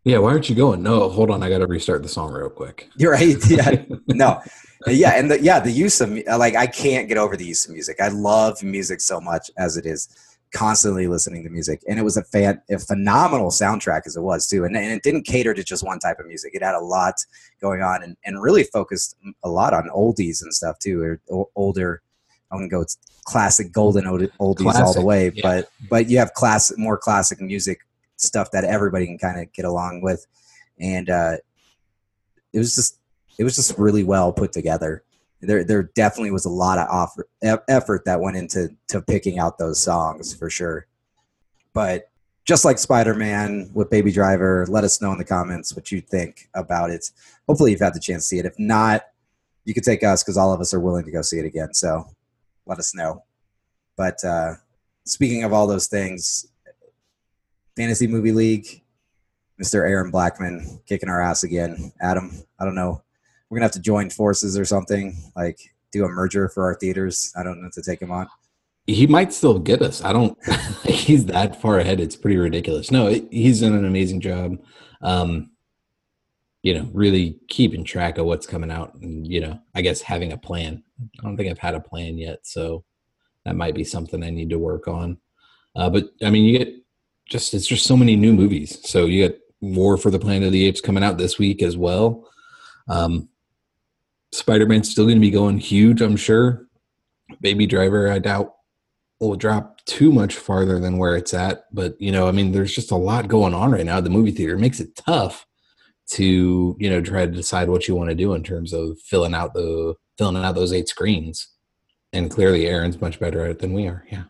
[SPEAKER 4] Yeah, why aren't you going? No, hold on, I got to restart the song real quick.
[SPEAKER 3] You're right. Yeah. No. Yeah. And the, yeah, the use of, like, I can't get over the use of music. I love music so much as it is, constantly listening to music. And it was a fan, a phenomenal soundtrack as it was too. And, and it didn't cater to just one type of music. It had a lot going on, and, and really focused a lot on oldies and stuff too, or, or older, I wouldn't go classic golden oldies classic, all the way, yeah. but, but you have classic, more classic music stuff that everybody can kind of get along with. And uh, it was just, it was just really well put together. There, there definitely was a lot of offer, effort that went into to picking out those songs for sure. But just like Spider-Man with Baby Driver, let us know in the comments what you think about it. Hopefully you've had the chance to see it. If not, you could take us, because all of us are willing to go see it again. So let us know. But uh, speaking of all those things, Fantasy Movie League, Mister Aaron Blackman kicking our ass again. Adam, I don't know. We're going to have to join forces or something, like do a merger for our theaters. I don't know to take him on.
[SPEAKER 4] He might still get us. I don't, he's that far ahead. It's pretty ridiculous. No, it, he's done an amazing job. Um, you know, really keeping track of what's coming out and, you know, I guess having a plan. I don't think I've had a plan yet. So that might be something I need to work on. Uh, but I mean, you get just, it's just so many new movies. So you get War for the Planet of the Apes coming out this week as well. Um, Spider-Man's still going to be going huge, I'm sure. Baby Driver, I doubt will drop too much farther than where it's at. But, you know, I mean, there's just a lot going on right now at the movie theater. It makes it tough to, you know, try to decide what you want to do in terms of filling out the filling out those eight screens. And clearly Aaron's much better at it than we are. Yeah.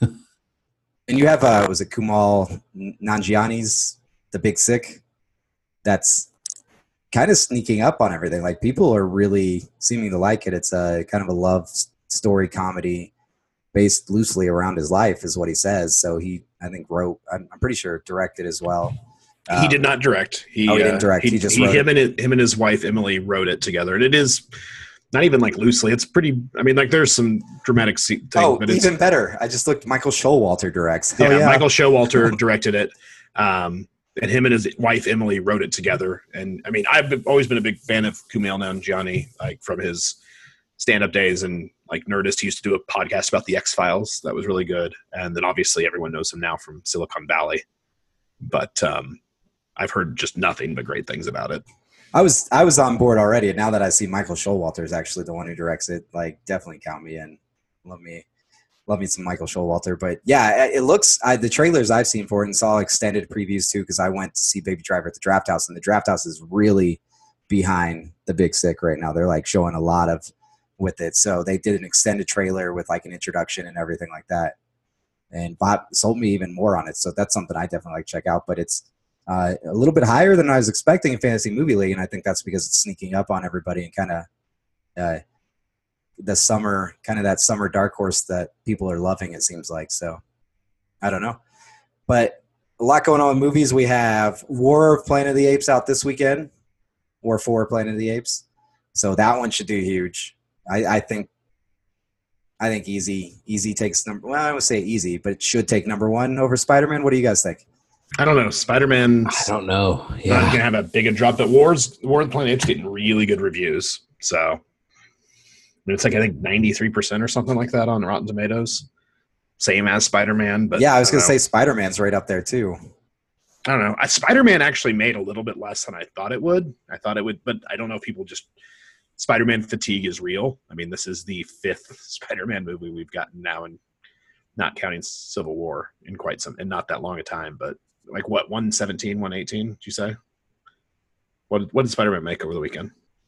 [SPEAKER 3] And you have, uh, was it Kumail Nanjiani's The Big Sick? That's kind of sneaking up on everything. Like, people are really seeming to like it. It's a kind of a love story comedy based loosely around his life, is what he says. So he, I think, wrote. I'm, I'm pretty sure directed as well. Um,
[SPEAKER 5] he did not direct. He,
[SPEAKER 3] oh, he didn't direct.
[SPEAKER 5] Uh, he,
[SPEAKER 3] he just
[SPEAKER 5] he,
[SPEAKER 3] wrote
[SPEAKER 5] him
[SPEAKER 3] it.
[SPEAKER 5] and it, him and his wife Emily wrote it together, and it is not even like loosely. It's pretty. I mean, like there's some dramatic thing.
[SPEAKER 3] Oh,
[SPEAKER 5] but
[SPEAKER 3] even better. I just looked. Michael Showalter directs.
[SPEAKER 5] Yeah,
[SPEAKER 3] oh, yeah,
[SPEAKER 5] Michael Showalter directed it. Um, And him and his wife Emily wrote it together. And I mean, I've been, always been a big fan of Kumail Nanjiani, like from his stand-up days, and like Nerdist. He used to do a podcast about the X-Files that was really good. And then obviously everyone knows him now from Silicon Valley. But um, I've heard just nothing but great things about it.
[SPEAKER 3] I was I was on board already. And now that I see Michael Showalter is actually the one who directs it, like, definitely count me in. Love me. Love me some Michael Showalter. But yeah, it looks, I, the trailers I've seen for it, and saw extended previews too, because I went to see Baby Driver at the Draft House, and the Draft House is really behind The Big Sick right now. They're like showing a lot of with it. So they did an extended trailer with like an introduction and everything like that. And Bob sold me even more on it. So that's something I definitely like to check out. But it's uh, a little bit higher than I was expecting in Fantasy Movie League. And I think that's because it's sneaking up on everybody and kind of uh, the summer, kind of that summer dark horse that people are loving, it seems like. So I don't know. But a lot going on with movies. We have War of Planet of the Apes out this weekend. War for Planet of the Apes. So that one should do huge. I, I think I think easy easy takes number well, I would say easy, but it should take number one over Spider-Man. What do you guys think?
[SPEAKER 5] I don't know. Spider-Man.
[SPEAKER 4] I don't know.
[SPEAKER 5] Yeah.
[SPEAKER 4] Yeah.
[SPEAKER 5] Not gonna have a big a drop, but Wars War of the Planet of the Apes getting really good reviews. So I mean, it's like I think ninety-three percent or something like that on Rotten Tomatoes. Same as Spider-Man, but
[SPEAKER 3] yeah, I was
[SPEAKER 5] I
[SPEAKER 3] gonna
[SPEAKER 5] know.
[SPEAKER 3] say Spider-Man's right up there too.
[SPEAKER 5] I don't know. I, Spider-Man actually made a little bit less than I thought it would. I thought it would, but I don't know if people just Spider-Man fatigue is real. I mean, this is the fifth Spider-Man movie we've gotten now, and not counting Civil War in quite some, and not that long a time. But like what, one seventeen, one eighteen? Did you say? What what did Spider-Man make over the weekend?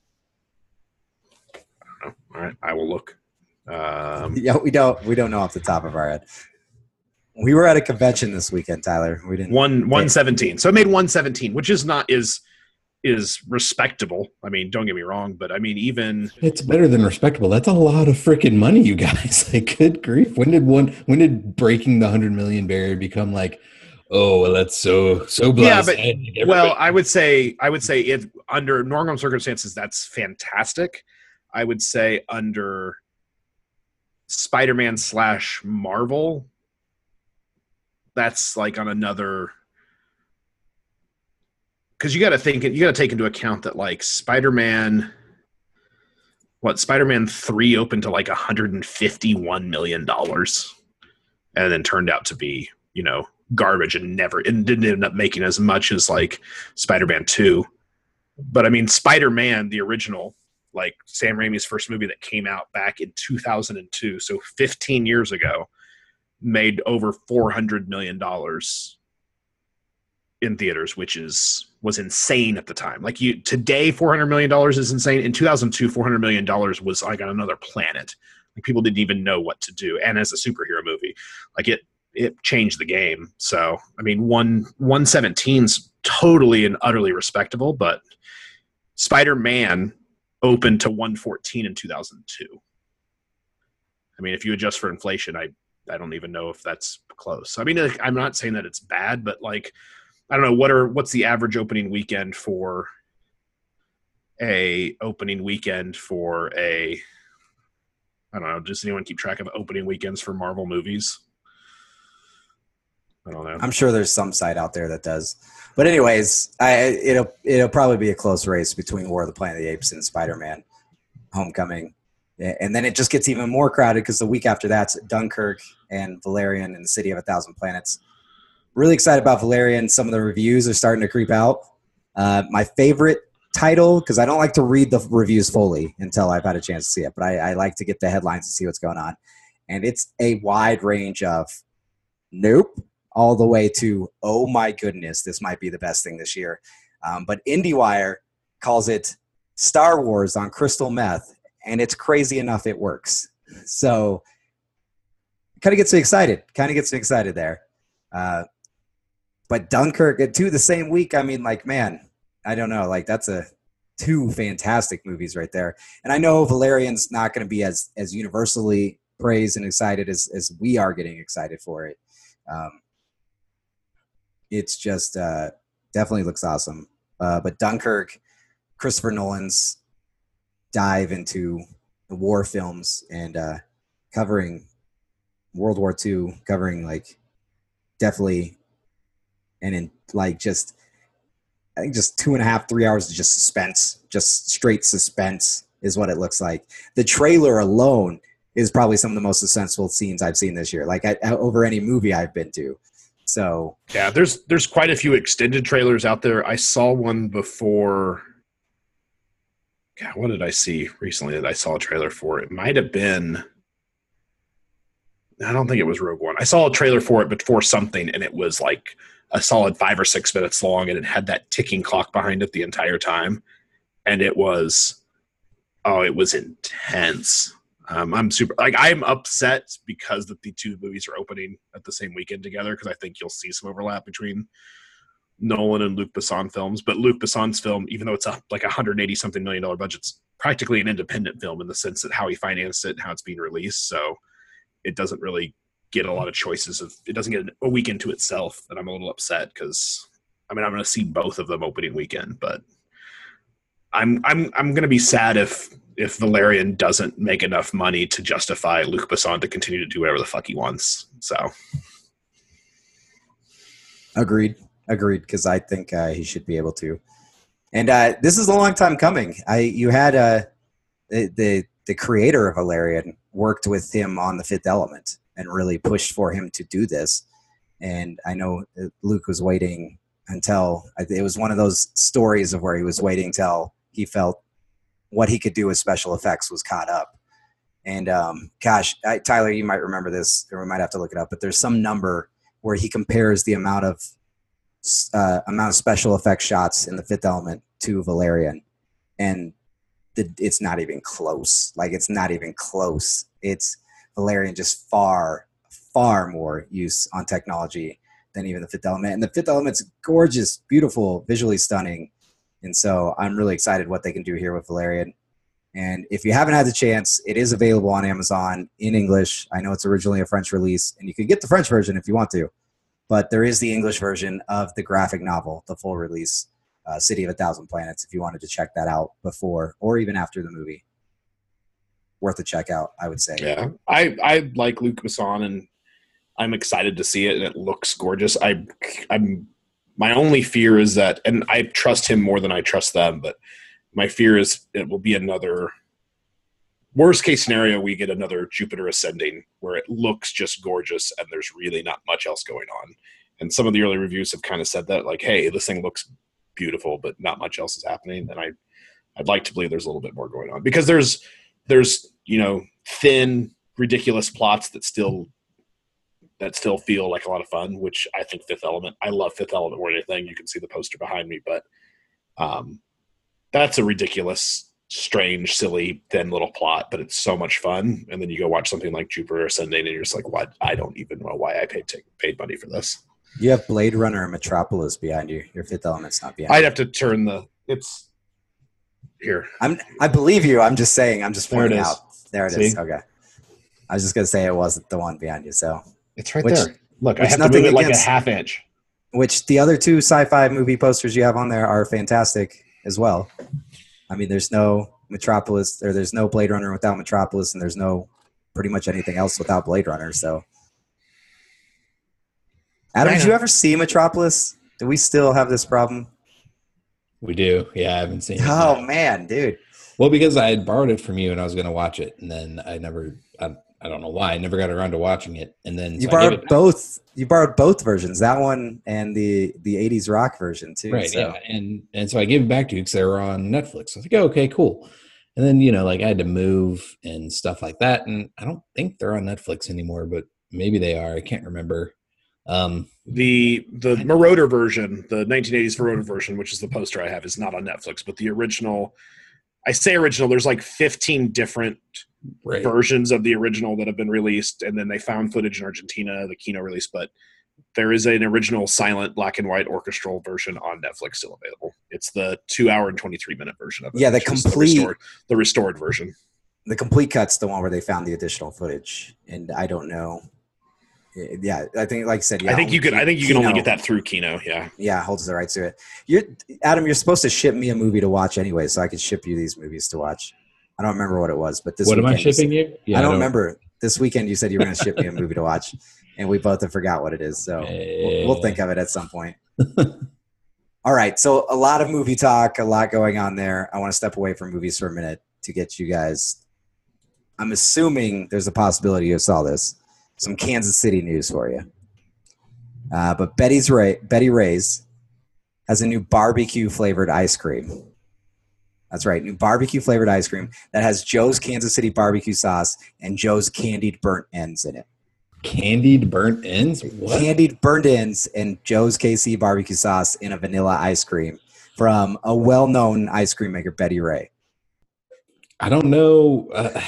[SPEAKER 5] I don't know. All right, I will look. Um,
[SPEAKER 3] Yeah, we don't we don't know off the top of our head. We were at a convention this weekend, Tyler. We didn't
[SPEAKER 5] one one seventeen. So it made one seventeen, which is not is is respectable. I mean, don't get me wrong, but I mean, even
[SPEAKER 4] It's better than respectable. That's a lot of freaking money, you guys. Like, good grief. When did one? When did breaking the hundred million barrier become like, oh, well, that's so so
[SPEAKER 5] yeah,
[SPEAKER 4] blessed?
[SPEAKER 5] but well, I would say I would say if under normal circumstances, that's fantastic. I would say under Spider-Man slash Marvel, that's like on another because you got to think, you got to take into account that like Spider-Man, what Spider-Man three opened to like one hundred fifty-one million dollars, and then turned out to be, you know, garbage and never, and didn't end up making as much as like Spider-Man two. But I mean, Spider-Man, the original, like Sam Raimi's first movie that came out back in two thousand two, so fifteen years ago, made over four hundred million dollars in theaters, which is was insane at the time. Like you today, four hundred million dollars is insane. In two thousand two, four hundred million dollars was like on another planet. Like people didn't even know what to do. And as a superhero movie, like it it changed the game. So I mean, one one seventeen's totally and utterly respectable, but Spider-Man opened to one fourteen in two thousand two. I mean, if you adjust for inflation, I I don't even know if that's close. I mean, I'm not saying that it's bad, but like, I don't know, what are what's the average opening weekend for a opening weekend for a I don't know, does anyone keep track of opening weekends for Marvel movies? I don't know.
[SPEAKER 3] I'm sure there's some site out there that does. But anyways, I, it'll it'll probably be a close race between War of the Planet of the Apes and Spider-Man Homecoming. And then it just gets even more crowded because the week after that's Dunkirk and Valerian and the City of a Thousand Planets. Really excited about Valerian. Some of the reviews are starting to creep out. Uh, my favorite title, because I don't like to read the reviews fully until I've had a chance to see it, but I, I like to get the headlines to see what's going on. And it's a wide range of nope, all the way to, oh my goodness, this might be the best thing this year. Um, but IndieWire calls it Star Wars on crystal meth, and it's crazy enough it works. So kind of gets me excited. Kind of gets me excited there. Uh, but Dunkirk, too, the same week, I mean, like, man, I don't know. Like, that's a two fantastic movies right there. And I know Valerian's not going to be as as universally praised and excited as, as we are getting excited for it. Um, it's just uh, definitely looks awesome. Uh, but Dunkirk, Christopher Nolan's dive into the war films and uh, covering World War Two, covering like definitely and in like just I think just two and a half, three hours of just suspense, just straight suspense is what it looks like. The trailer alone is probably some of the most suspenseful scenes I've seen this year, like I, over any movie I've been to. So
[SPEAKER 5] yeah, there's there's quite a few extended trailers out there. I saw one before. God, what did I see recently that I saw a trailer for? It might have been. I don't think it was Rogue One. I saw a trailer for it before something, and it was like a solid five or six minutes long, and it had that ticking clock behind it the entire time. And it was, oh, it was intense. Um, I'm super, like, I'm upset because the, the two movies are opening at the same weekend together, because I think you'll see some overlap between Nolan and Luc Besson films. But Luc Besson's film, even though it's a, like a one hundred eighty something million dollar budget, it's practically an independent film in the sense that how he financed it and how it's being released. So it doesn't really get a lot of choices of, it doesn't get a weekend to itself. And I'm a little upset because, I mean, I'm going to see both of them opening weekend, but I'm I'm I'm going to be sad if if Valerian doesn't make enough money to justify Luc Besson to continue to do whatever the fuck he wants. So,
[SPEAKER 3] agreed, agreed, because I think uh, he should be able to. And uh, this is a long time coming. I you had uh, the, the the creator of Valerian worked with him on The Fifth Element and really pushed for him to do this. And I know Luke was waiting until it was one of those stories of where he was waiting till he felt what he could do with special effects was caught up. And um, gosh, I, Tyler, you might remember this, or we might have to look it up, but there's some number where he compares the amount of uh, amount of special effects shots in The Fifth Element to Valerian. And the, it's not even close. Like, it's not even close. It's Valerian just far, far more use on technology than even The Fifth Element. And The Fifth Element's gorgeous, beautiful, visually stunning. And so I'm really excited what they can do here with Valerian. And if you haven't had the chance, it is available on Amazon in English. I know it's originally a French release, and you can get the French version if you want to. But there is the English version of the graphic novel, the full release, uh, City of a Thousand Planets, if you wanted to check that out before or even after the movie. Worth a check out, I would say.
[SPEAKER 5] Yeah, I, I like Luc Besson, and I'm excited to see it, and it looks gorgeous. I, I'm My only fear is that, and I trust him more than I trust them, but my fear is it will be another worst case scenario. We get another Jupiter Ascending where it looks just gorgeous and there's really not much else going on. And some of the early reviews have kind of said that, like, hey, this thing looks beautiful, but not much else is happening. And I, I'd like to believe there's a little bit more going on because there's, there's, you know, thin, ridiculous plots that still, that still feel like a lot of fun, which I think Fifth Element, I love Fifth Element more than anything. You can see the poster behind me, but um, that's a ridiculous, strange, silly, thin little plot, but it's so much fun. And then you go watch something like Jupiter Ascending and you're just like, what? I don't even know why I paid, take, paid money for this.
[SPEAKER 3] You have Blade Runner and Metropolis behind you. Your Fifth Element's not behind
[SPEAKER 5] I'd
[SPEAKER 3] you.
[SPEAKER 5] have to turn the, it's here.
[SPEAKER 3] I'm, I believe you. I'm just saying. I'm just
[SPEAKER 5] There it
[SPEAKER 3] pointing
[SPEAKER 5] is.
[SPEAKER 3] out. There it
[SPEAKER 5] See?
[SPEAKER 3] is. Okay. I was just going to say it wasn't the one behind you. So,
[SPEAKER 5] It's right
[SPEAKER 3] Which-
[SPEAKER 5] there. Look, I
[SPEAKER 3] which
[SPEAKER 5] have to move
[SPEAKER 3] nothing
[SPEAKER 5] it like a
[SPEAKER 3] against-
[SPEAKER 5] half inch.
[SPEAKER 3] which the other two sci-fi movie posters you have on there are fantastic as well. I mean, there's no Metropolis, or there's no Blade Runner without Metropolis, and there's no pretty much anything else without Blade Runner. So, Adam,
[SPEAKER 5] I
[SPEAKER 3] did
[SPEAKER 5] know.
[SPEAKER 3] you ever see Metropolis? Do we still have this problem?
[SPEAKER 4] We do. Yeah, I haven't seen it.
[SPEAKER 3] Oh
[SPEAKER 4] yet.
[SPEAKER 3] man, dude.
[SPEAKER 4] Well, because I had borrowed it from you and I was going to watch it, and then I never, I, I don't know why, I never got around to watching it. And then
[SPEAKER 3] You
[SPEAKER 4] so I gave
[SPEAKER 3] borrowed
[SPEAKER 4] it-
[SPEAKER 3] both. You borrowed both versions, that one and the the eighties rock version too.
[SPEAKER 4] right?
[SPEAKER 3] so.
[SPEAKER 4] Yeah, and and so I gave it back to you because they were on Netflix. I was like, oh, okay, cool. And then you know, like I had to move and stuff like that, and I don't think they're on Netflix anymore, but maybe they are. I can't remember. Um,
[SPEAKER 5] The the Marauder version, the nineteen eighties Marauder version, which is the poster I have, is not on Netflix. But the original, I say original, there's like fifteen different
[SPEAKER 4] right.
[SPEAKER 5] versions of the original that have been released, and then they found footage in Argentina, the Kino release. But there is an original silent black and white orchestral version on Netflix still available. It's the two hour and twenty-three minute version of it.
[SPEAKER 3] Yeah, the
[SPEAKER 5] which is
[SPEAKER 3] complete-
[SPEAKER 5] the restored, the restored version.
[SPEAKER 3] The complete cut's the one where they found the additional footage, and I don't know. Yeah, I think, like I said, yeah,
[SPEAKER 5] I think you could. I think you can only
[SPEAKER 3] Kino-
[SPEAKER 5] get that through Kino. Yeah.
[SPEAKER 3] Yeah, holds the rights to it. You're Adam. You're supposed to ship me a movie to watch anyway, so I could ship you these movies to watch. I don't remember what it was, but this
[SPEAKER 4] What am I
[SPEAKER 3] weekend you
[SPEAKER 4] shipping
[SPEAKER 3] said-
[SPEAKER 4] you? Yeah,
[SPEAKER 3] I don't remember. This weekend you said you were going to ship me a movie to watch, and we both have forgot what it is. So we'll, we'll think of it at some point. All right. So a lot of movie talk, a lot going on there. I want to step away from movies for a minute to get you guys. I'm assuming there's a possibility you saw this. Some Kansas City news for you. Uh, but Betty's Ray, Betty Ray's has a new barbecue flavored ice cream. That's right, new barbecue flavored ice cream that has Joe's Kansas City barbecue sauce and Joe's candied burnt ends in it.
[SPEAKER 4] Candied burnt ends? What?
[SPEAKER 3] Candied burnt ends and Joe's K C barbecue sauce in a vanilla ice cream from a well-known ice cream maker, Betty Ray.
[SPEAKER 4] I don't know. Uh,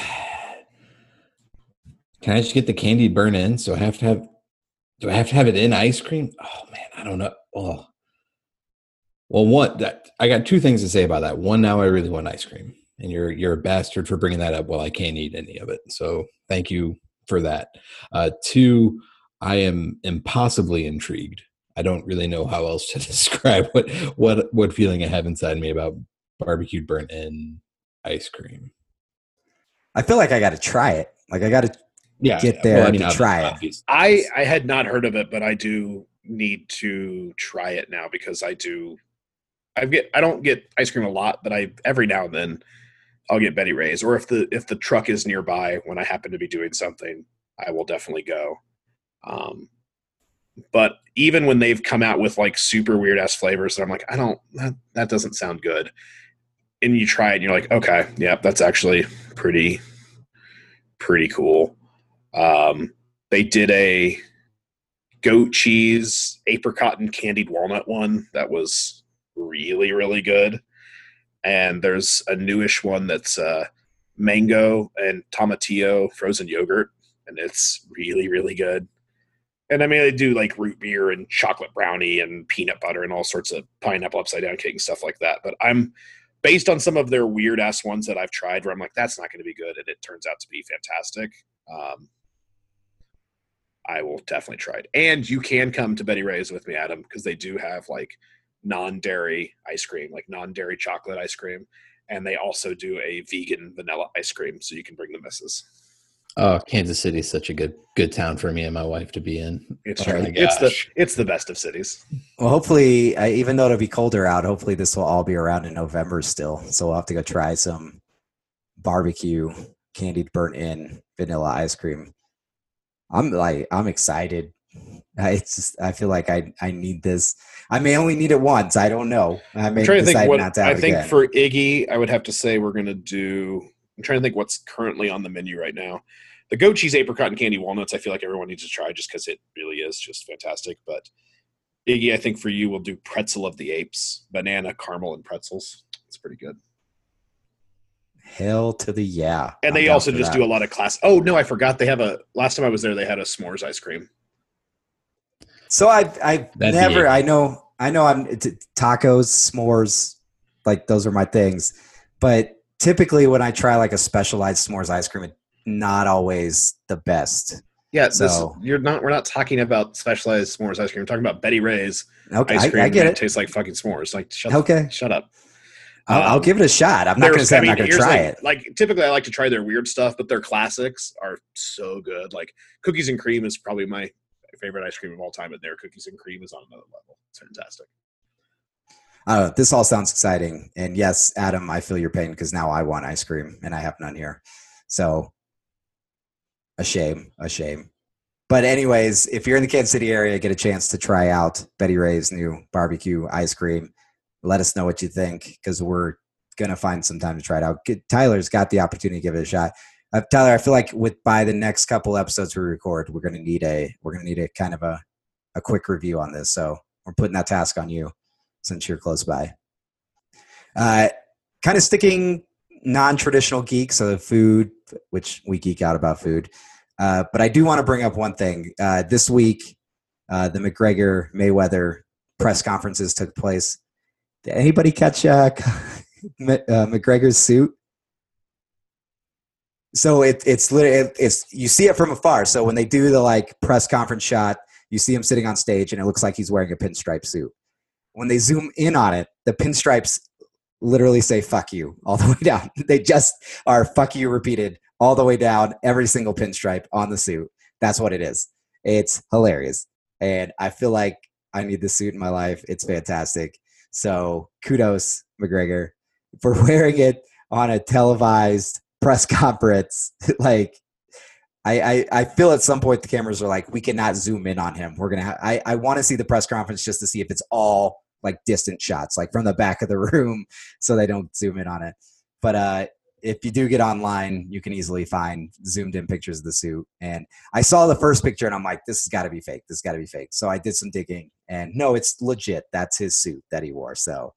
[SPEAKER 4] can I just get the candied burnt ends? So I have to have. Do I have to have it in ice cream? Oh man, I don't know. Oh. Well, one, that, I got two things to say about that. One, now I really want ice cream, and you're you're a bastard for bringing that up. Well, I can't eat any of it, so thank you for that. Uh, two, I am impossibly intrigued. I don't really know how else to describe what what what feeling I have inside me about barbecued burnt end ice cream.
[SPEAKER 3] I feel like I got to try it. Like I got to
[SPEAKER 4] Yeah,
[SPEAKER 3] get there to
[SPEAKER 4] ob-
[SPEAKER 3] try it.
[SPEAKER 4] obviously.
[SPEAKER 5] I I had not heard of it, but I do need to try it now because I do. I get I don't get ice cream a lot, but I every now and then I'll get Betty Ray's, or if the if the truck is nearby when I happen to be doing something, I will definitely go. Um, but even when they've come out with like super weird ass flavors, that I'm like, I don't that that doesn't sound good. And you try it, and you're like, okay, yeah, that's actually pretty pretty cool. Um, they did a goat cheese apricot and candied walnut one that was really really good, and there's a newish one that's uh, mango and tomatillo frozen yogurt, and it's really really good. And I mean, they do like root beer and chocolate brownie and peanut butter and all sorts of pineapple upside down cake and stuff like that. But I'm based on some of their weird ass ones that I've tried where I'm like, that's not going to be good, and it turns out to be fantastic. Um, I will definitely try it. And you can come to Betty Ray's with me, Adam, because they do have like non-dairy ice cream, like non-dairy chocolate ice cream. And they also do a vegan vanilla ice cream, so you can bring the missus.
[SPEAKER 4] Oh, Kansas City is such a good good town for me and my wife to be in.
[SPEAKER 5] It's
[SPEAKER 4] Oh
[SPEAKER 5] true.
[SPEAKER 4] my
[SPEAKER 5] It's the
[SPEAKER 4] gosh.
[SPEAKER 5] it's the best of cities.
[SPEAKER 3] Well, hopefully, uh, even though it'll be colder out, hopefully this will all be around in November still. So we'll have to go try some barbecue candied burnt in vanilla ice cream. I'm like, I'm excited. I it's just, I feel like I, I need this. I may only need it once. I don't know. I may
[SPEAKER 5] I'm trying to think
[SPEAKER 3] decide
[SPEAKER 5] what
[SPEAKER 3] not to
[SPEAKER 5] I
[SPEAKER 3] have it
[SPEAKER 5] think
[SPEAKER 3] again.
[SPEAKER 5] for Iggy, I would have to say we're gonna do. I'm trying to think what's currently on the menu right now. The goat cheese apricot and candy walnuts, I feel like everyone needs to try just because it really is just fantastic. But Iggy, I think for you, we'll do pretzel of the apes, banana, caramel, and pretzels. It's pretty good.
[SPEAKER 3] Hell to the yeah.
[SPEAKER 5] And
[SPEAKER 3] I'm
[SPEAKER 5] they
[SPEAKER 3] down
[SPEAKER 5] also
[SPEAKER 3] for
[SPEAKER 5] just
[SPEAKER 3] that.
[SPEAKER 5] do a lot of class. Oh no, I forgot they have a. Last time I was there, they had a s'mores ice cream.
[SPEAKER 3] So I've I've
[SPEAKER 4] That'd be
[SPEAKER 3] never.
[SPEAKER 4] it.
[SPEAKER 3] I know I know I'm t- tacos, s'mores, like those are my things. But typically, when I try like a specialized s'mores ice cream, it's not always the best.
[SPEAKER 5] Yeah, this
[SPEAKER 3] So-
[SPEAKER 5] you're not. We're not talking about specialized s'mores ice cream. We're talking about Betty Ray's
[SPEAKER 3] Okay,
[SPEAKER 5] ice
[SPEAKER 3] I,
[SPEAKER 5] cream.
[SPEAKER 3] I get
[SPEAKER 5] that
[SPEAKER 3] it.
[SPEAKER 5] tastes like fucking s'mores. Like shut
[SPEAKER 3] Okay.
[SPEAKER 5] shut up.
[SPEAKER 3] I'll, I'll
[SPEAKER 5] Um,
[SPEAKER 3] give it a shot. I'm not going to
[SPEAKER 5] There's-
[SPEAKER 3] say
[SPEAKER 5] I
[SPEAKER 3] I'm
[SPEAKER 5] mean,
[SPEAKER 3] not going to
[SPEAKER 5] here's
[SPEAKER 3] try
[SPEAKER 5] like,
[SPEAKER 3] it.
[SPEAKER 5] Like typically, I like to try their weird stuff, but their classics are so good. Like cookies and cream is probably my favorite ice cream of all time, and their cookies and cream is on another level. It's fantastic.
[SPEAKER 3] Uh, this all sounds exciting. And yes, Adam, I feel your pain because now I want ice cream and I have none here. So a shame, a shame. But anyways, if you're in the Kansas City area, get a chance to try out Betty Ray's new barbecue ice cream. Let us know what you think because we're going to find some time to try it out. Get, Tyler's got the opportunity to give it a shot. Uh, Tyler, I feel like with by the next couple episodes we record, we're going to need a we're going to need a kind of a, a quick review on this. So we're putting that task on you since you're close by. Uh, kind of sticking non-traditional geek, so food, which we geek out about food. Uh, but I do want to bring up one thing. Uh, this week, uh, the McGregor Mayweather press conferences took place. Did anybody catch uh, uh, McGregor's suit? So it, it's literally it's you see it from afar. So when they do the like press conference shot, you see him sitting on stage, and it looks like he's wearing a pinstripe suit. When they zoom in on it, the pinstripes literally say "fuck you" all the way down. They just are "fuck you" repeated all the way down, every single pinstripe on the suit. That's what it is. It's hilarious, and I feel like I need this suit in my life. It's fantastic. So kudos, McGregor, for wearing it on a televised press conference. Like, I, I, I feel at some point the cameras are like, we cannot zoom in on him. We're gonna. Ha- I, I want to see the press conference just to see if it's all like distant shots, like from the back of the room, so they don't zoom in on it. But uh, if you do get online, you can easily find zoomed in pictures of the suit. And I saw the first picture, and I'm like, this has got to be fake. This has got to be fake. So I did some digging, and no, it's legit. That's his suit that he wore. So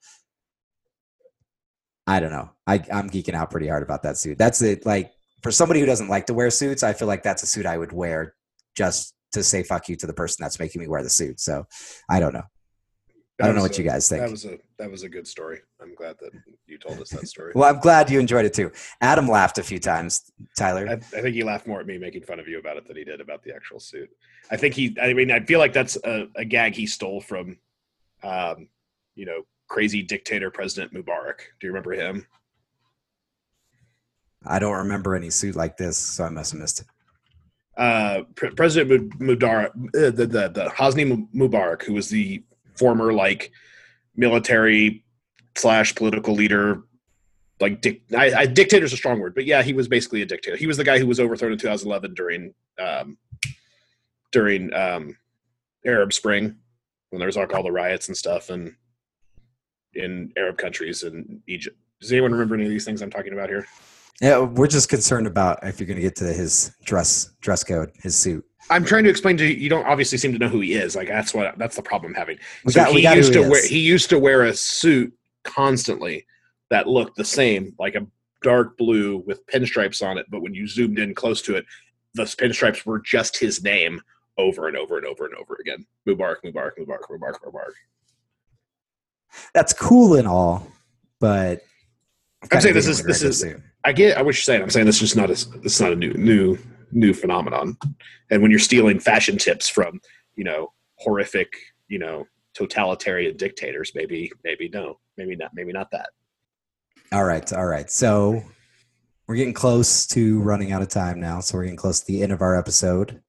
[SPEAKER 3] I don't know. I, I'm geeking out pretty hard about that suit. That's it. Like, for somebody who doesn't like to wear suits, I feel like that's a suit I would wear just to say fuck you to the person that's making me wear the suit. So I don't know. I don't know what you guys think.
[SPEAKER 5] That was a that was a good story. I'm glad that you told us that story.
[SPEAKER 3] Well, I'm glad you enjoyed it too. Adam laughed a few times, Tyler.
[SPEAKER 5] I, I think he laughed more at me making fun of you about it than he did about the actual suit. I think he. I mean, I feel like that's a, a gag he stole from, um, you know, crazy dictator President Mubarak. Do you remember him?
[SPEAKER 3] I don't remember any suit like this, so I must have missed it.
[SPEAKER 5] Uh, Pre- President Mubarak, uh, the, the the Hosni Mubarak, who was the former like military slash political leader, like dic- I, I, dictator is a strong word, but yeah, he was basically a dictator. He was the guy who was overthrown in two thousand eleven during um, during um, Arab Spring, when there was like all the riots and stuff, and in Arab countries and Egypt. Does anyone remember any of these things I'm talking about here?
[SPEAKER 3] Yeah, we're just concerned about if you're going to get to his dress dress code, his suit.
[SPEAKER 5] I'm trying to explain to you. You don't obviously seem to know who he is. Like that's what that's the problem I'm having.
[SPEAKER 3] We
[SPEAKER 5] so
[SPEAKER 3] got-
[SPEAKER 5] he
[SPEAKER 3] we got
[SPEAKER 5] used
[SPEAKER 3] who
[SPEAKER 5] to
[SPEAKER 3] he
[SPEAKER 5] wear
[SPEAKER 3] is.
[SPEAKER 5] he used to wear a suit constantly that looked the same, like a dark blue with pinstripes on it. But when you zoomed in close to it, the pinstripes were just his name over and over and over and over again. Mubarak, Mubarak, Mubarak, Mubarak, Mubarak.
[SPEAKER 3] That's cool and all, but
[SPEAKER 5] I'm saying this
[SPEAKER 3] kinda
[SPEAKER 5] is
[SPEAKER 3] digging
[SPEAKER 5] this
[SPEAKER 3] McGregor's
[SPEAKER 5] is.
[SPEAKER 3] suit.
[SPEAKER 5] I get. I wish you're saying. I'm saying this is not a. It's not a new new new phenomenon. And when you're stealing fashion tips from, you know, horrific, you know, totalitarian dictators, maybe maybe no, maybe not, maybe not that.
[SPEAKER 3] All right, all right. So we're getting close to running out of time now, so we're getting close to the end of our episode.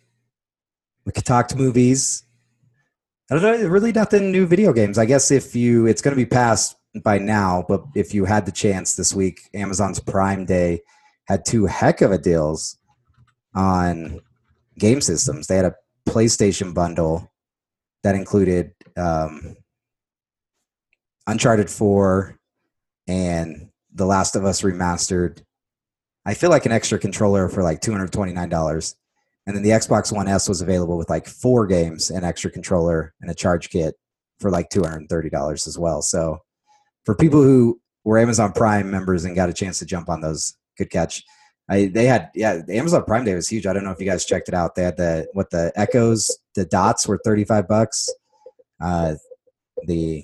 [SPEAKER 3] We could talk to movies. I don't know, really nothing new video games. I guess if you, it's going to be past by now, but if you had the chance this week, Amazon's Prime Day had two heck of a deals on game systems. They had a PlayStation bundle that included um, Uncharted four and The Last of Us Remastered. I feel like an extra controller for like two hundred twenty-nine dollars. And then the Xbox One S was available with like four games, an extra controller, and a charge kit for like two hundred thirty dollars as well. So for people who were Amazon Prime members and got a chance to jump on those, good catch. I, they had, yeah, the Amazon Prime Day was huge. I don't know if you guys checked it out. They had the, what the Echoes, the Dots were thirty-five bucks. Uh, the,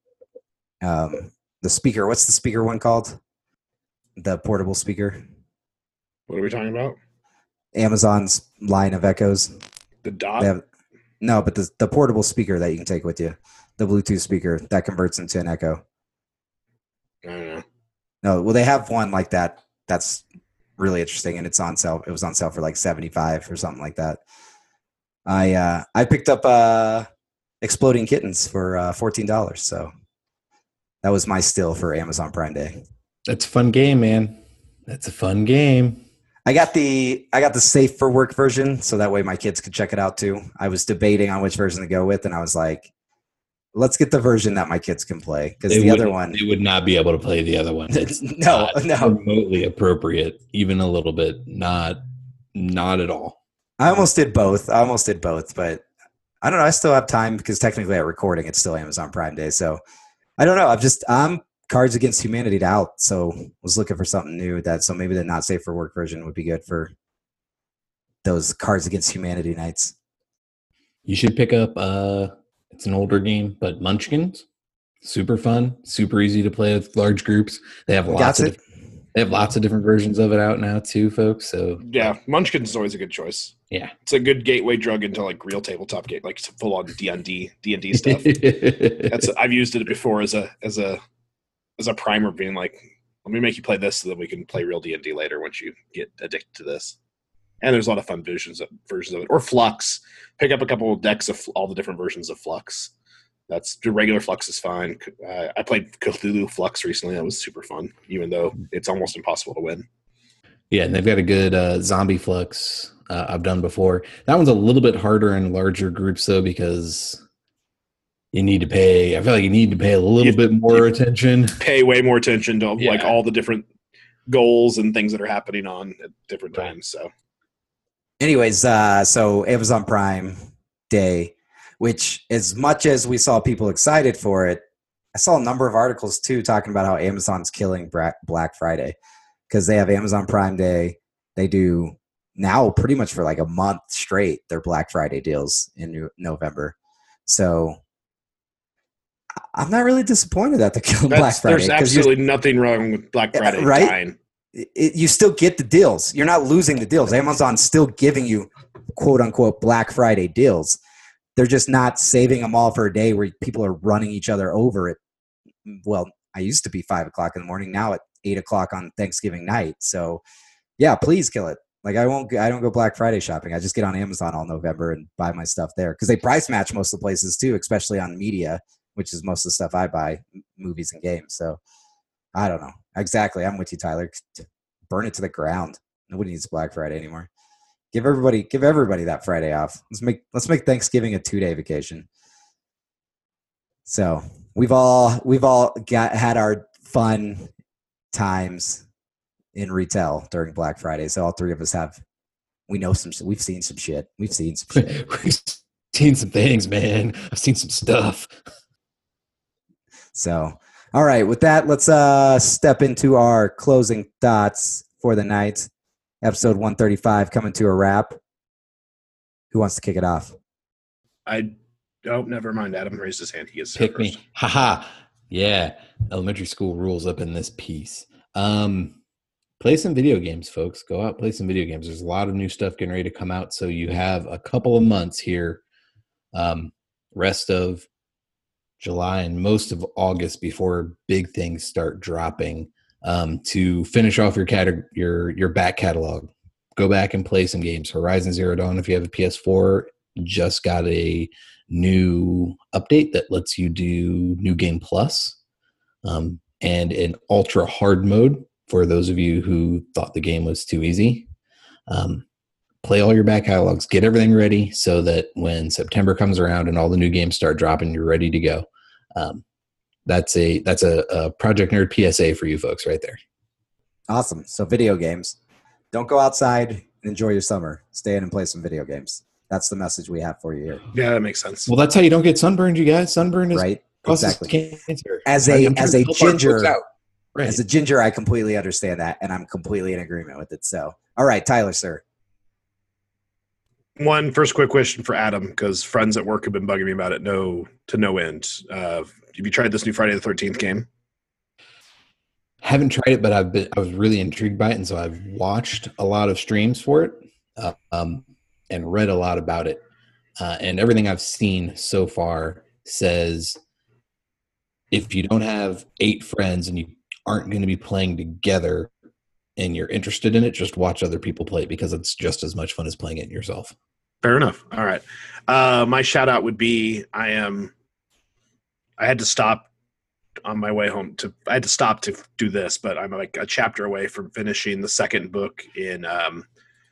[SPEAKER 3] um, the speaker, what's the speaker one called? The portable speaker.
[SPEAKER 5] What are we talking about?
[SPEAKER 3] Amazon's line of Echoes.
[SPEAKER 5] The Dot?
[SPEAKER 3] They have, no, but the the portable speaker that you can take with you, the Bluetooth speaker that converts into an Echo.
[SPEAKER 5] I don't know.
[SPEAKER 3] No, well, they have one like that. That's really interesting, and it's on sale. It was on sale for like seventy-five or something like that. I uh, I picked up uh, Exploding Kittens for uh, fourteen dollars. So that was my steal for Amazon Prime Day.
[SPEAKER 4] That's a fun game, man. That's a fun game.
[SPEAKER 3] I got the I got the safe for work version, so that way my kids could check it out too. I was debating on which version to go with, and I was like, let's get the version that my kids can play, because the other one
[SPEAKER 4] they would not be able to play the other one. It's
[SPEAKER 3] no,
[SPEAKER 4] not
[SPEAKER 3] no,
[SPEAKER 4] remotely appropriate, even a little bit. Not, not at all.
[SPEAKER 3] I almost did both. I almost did both, but I don't know. I still have time because technically at recording, it's still Amazon Prime Day. So I don't know. I'm just I'm Cards Against Humanity out, so was looking for something new. That so maybe the not safe for work version would be good for those Cards Against Humanity nights.
[SPEAKER 4] You should pick up. Uh, it's an older game, but Munchkins, super fun, super easy to play with large groups. They have lots
[SPEAKER 3] Got
[SPEAKER 4] of
[SPEAKER 3] it.
[SPEAKER 4] they have lots of different versions of it out now too, folks. So
[SPEAKER 5] Yeah, Munchkins is always a good choice.
[SPEAKER 4] yeah,
[SPEAKER 5] It's a good gateway drug into like real tabletop game, like full on D and D, D and D stuff. That's I've used it before as a as a as a primer, being like, let me make you play this so that we can play real D and D later once you get addicted to this. And there's a lot of fun versions of, versions of it. Or Flux. Pick up a couple of decks of all the different versions of Flux. That's the regular Flux is fine. Uh, I played Cthulhu Flux recently. That was super fun, even though it's almost impossible to win.
[SPEAKER 4] Yeah, and they've got a good uh, Zombie Flux uh, I've done before. That one's a little bit harder in larger groups though, because you need to pay. I feel like you need to pay a little
[SPEAKER 5] You-
[SPEAKER 4] bit more attention.
[SPEAKER 5] Pay way more attention to
[SPEAKER 4] Yeah.
[SPEAKER 5] like all the different goals and things that are happening on at different
[SPEAKER 4] Right.
[SPEAKER 5] times. So
[SPEAKER 3] Anyways, uh, so Amazon Prime Day, which as much as we saw people excited for it, I saw a number of articles too talking about how Amazon's killing Bra- Black Friday, because they have Amazon Prime Day. They do now pretty much for like a month straight their Black Friday deals in New- November. So I- I'm not really disappointed that they're killing Black
[SPEAKER 5] that's,
[SPEAKER 3] Friday.
[SPEAKER 5] there's
[SPEAKER 3] 'cause you're-
[SPEAKER 5] absolutely nothing wrong with Black
[SPEAKER 3] Yeah,
[SPEAKER 5] Friday.
[SPEAKER 3] right?
[SPEAKER 5] Dying.
[SPEAKER 3] it, you still get the deals. You're not losing the deals. Amazon's still giving you quote unquote Black Friday deals. They're just not saving them all for a day where people are running each other over it. Well, I used to be five o'clock in the morning. Now at eight o'clock on Thanksgiving night. So yeah, please kill it. Like I won't, I don't go Black Friday shopping. I just get on Amazon all November and buy my stuff there. Cause they price match most of the places too, especially on media, which is most of the stuff I buy, m- movies and games. So I don't know. Exactly. I'm with you, Tyler. Burn it to the ground. Nobody needs Black Friday anymore. Give everybody, give everybody that Friday off. Let's make, let's make Thanksgiving a two day vacation. So we've all, we've all got, had our fun times in retail during Black Friday. So all three of us have, we know some, we've seen some shit. We've seen some shit.
[SPEAKER 4] We've seen some things, man. I've seen some stuff.
[SPEAKER 3] So, all right, with that, let's uh, step into our closing thoughts for the night. Episode one thirty-five coming to a wrap. Who wants to kick it off?
[SPEAKER 5] I oh, never mind. Adam raised his hand. He is
[SPEAKER 4] Pick me. Haha. Yeah. Elementary school rules up in this piece. Um, play some video games, folks. Go out, play some video games. There's a lot of new stuff getting ready to come out. So you have a couple of months here, um, rest of July and most of August before big things start dropping. um, to finish off your cate- your your back catalog. Go back and play some games. Horizon Zero Dawn, if you have a P S four, just got a new update that lets you do New Game Plus, um, and an ultra hard mode for those of you who thought the game was too easy. Um, play all your back catalogs, get everything ready so that when September comes around and all the new games start dropping, you're ready to go. Um, that's a that's a, a Project Nerd P S A for you folks right there.
[SPEAKER 3] Awesome. So video games. Don't go outside and enjoy your summer. Stay in and play some video games. That's the message we have for you here.
[SPEAKER 5] Yeah, that makes sense.
[SPEAKER 4] Well, that's how you don't get sunburned, you guys. Sunburn is
[SPEAKER 3] right.
[SPEAKER 4] causes
[SPEAKER 3] Exactly.
[SPEAKER 4] cancer.
[SPEAKER 3] As a
[SPEAKER 4] I'm trying
[SPEAKER 3] as
[SPEAKER 4] to
[SPEAKER 3] a
[SPEAKER 4] help our folks
[SPEAKER 3] ginger,
[SPEAKER 4] out. Right.
[SPEAKER 3] as a ginger, I completely understand that, and I'm completely in agreement with it. So, all right, Tyler, sir.
[SPEAKER 5] One first quick question for Adam, because friends at work have been bugging me about it no to no end. Uh, have you tried this new Friday the thirteenth game?
[SPEAKER 4] Haven't tried it, but I've been I was really intrigued by it, and so I've watched a lot of streams for it, uh, um, and read a lot about it. Uh, and everything I've seen so far says if you don't have eight friends and you aren't going to be playing together and you're interested in it, just watch other people play it because it's just as much fun as playing it yourself.
[SPEAKER 5] Fair enough. All right. Uh, my shout out would be I am. I had to stop on my way home to. I had to stop to do this, but I'm like a chapter away from finishing the second book in um,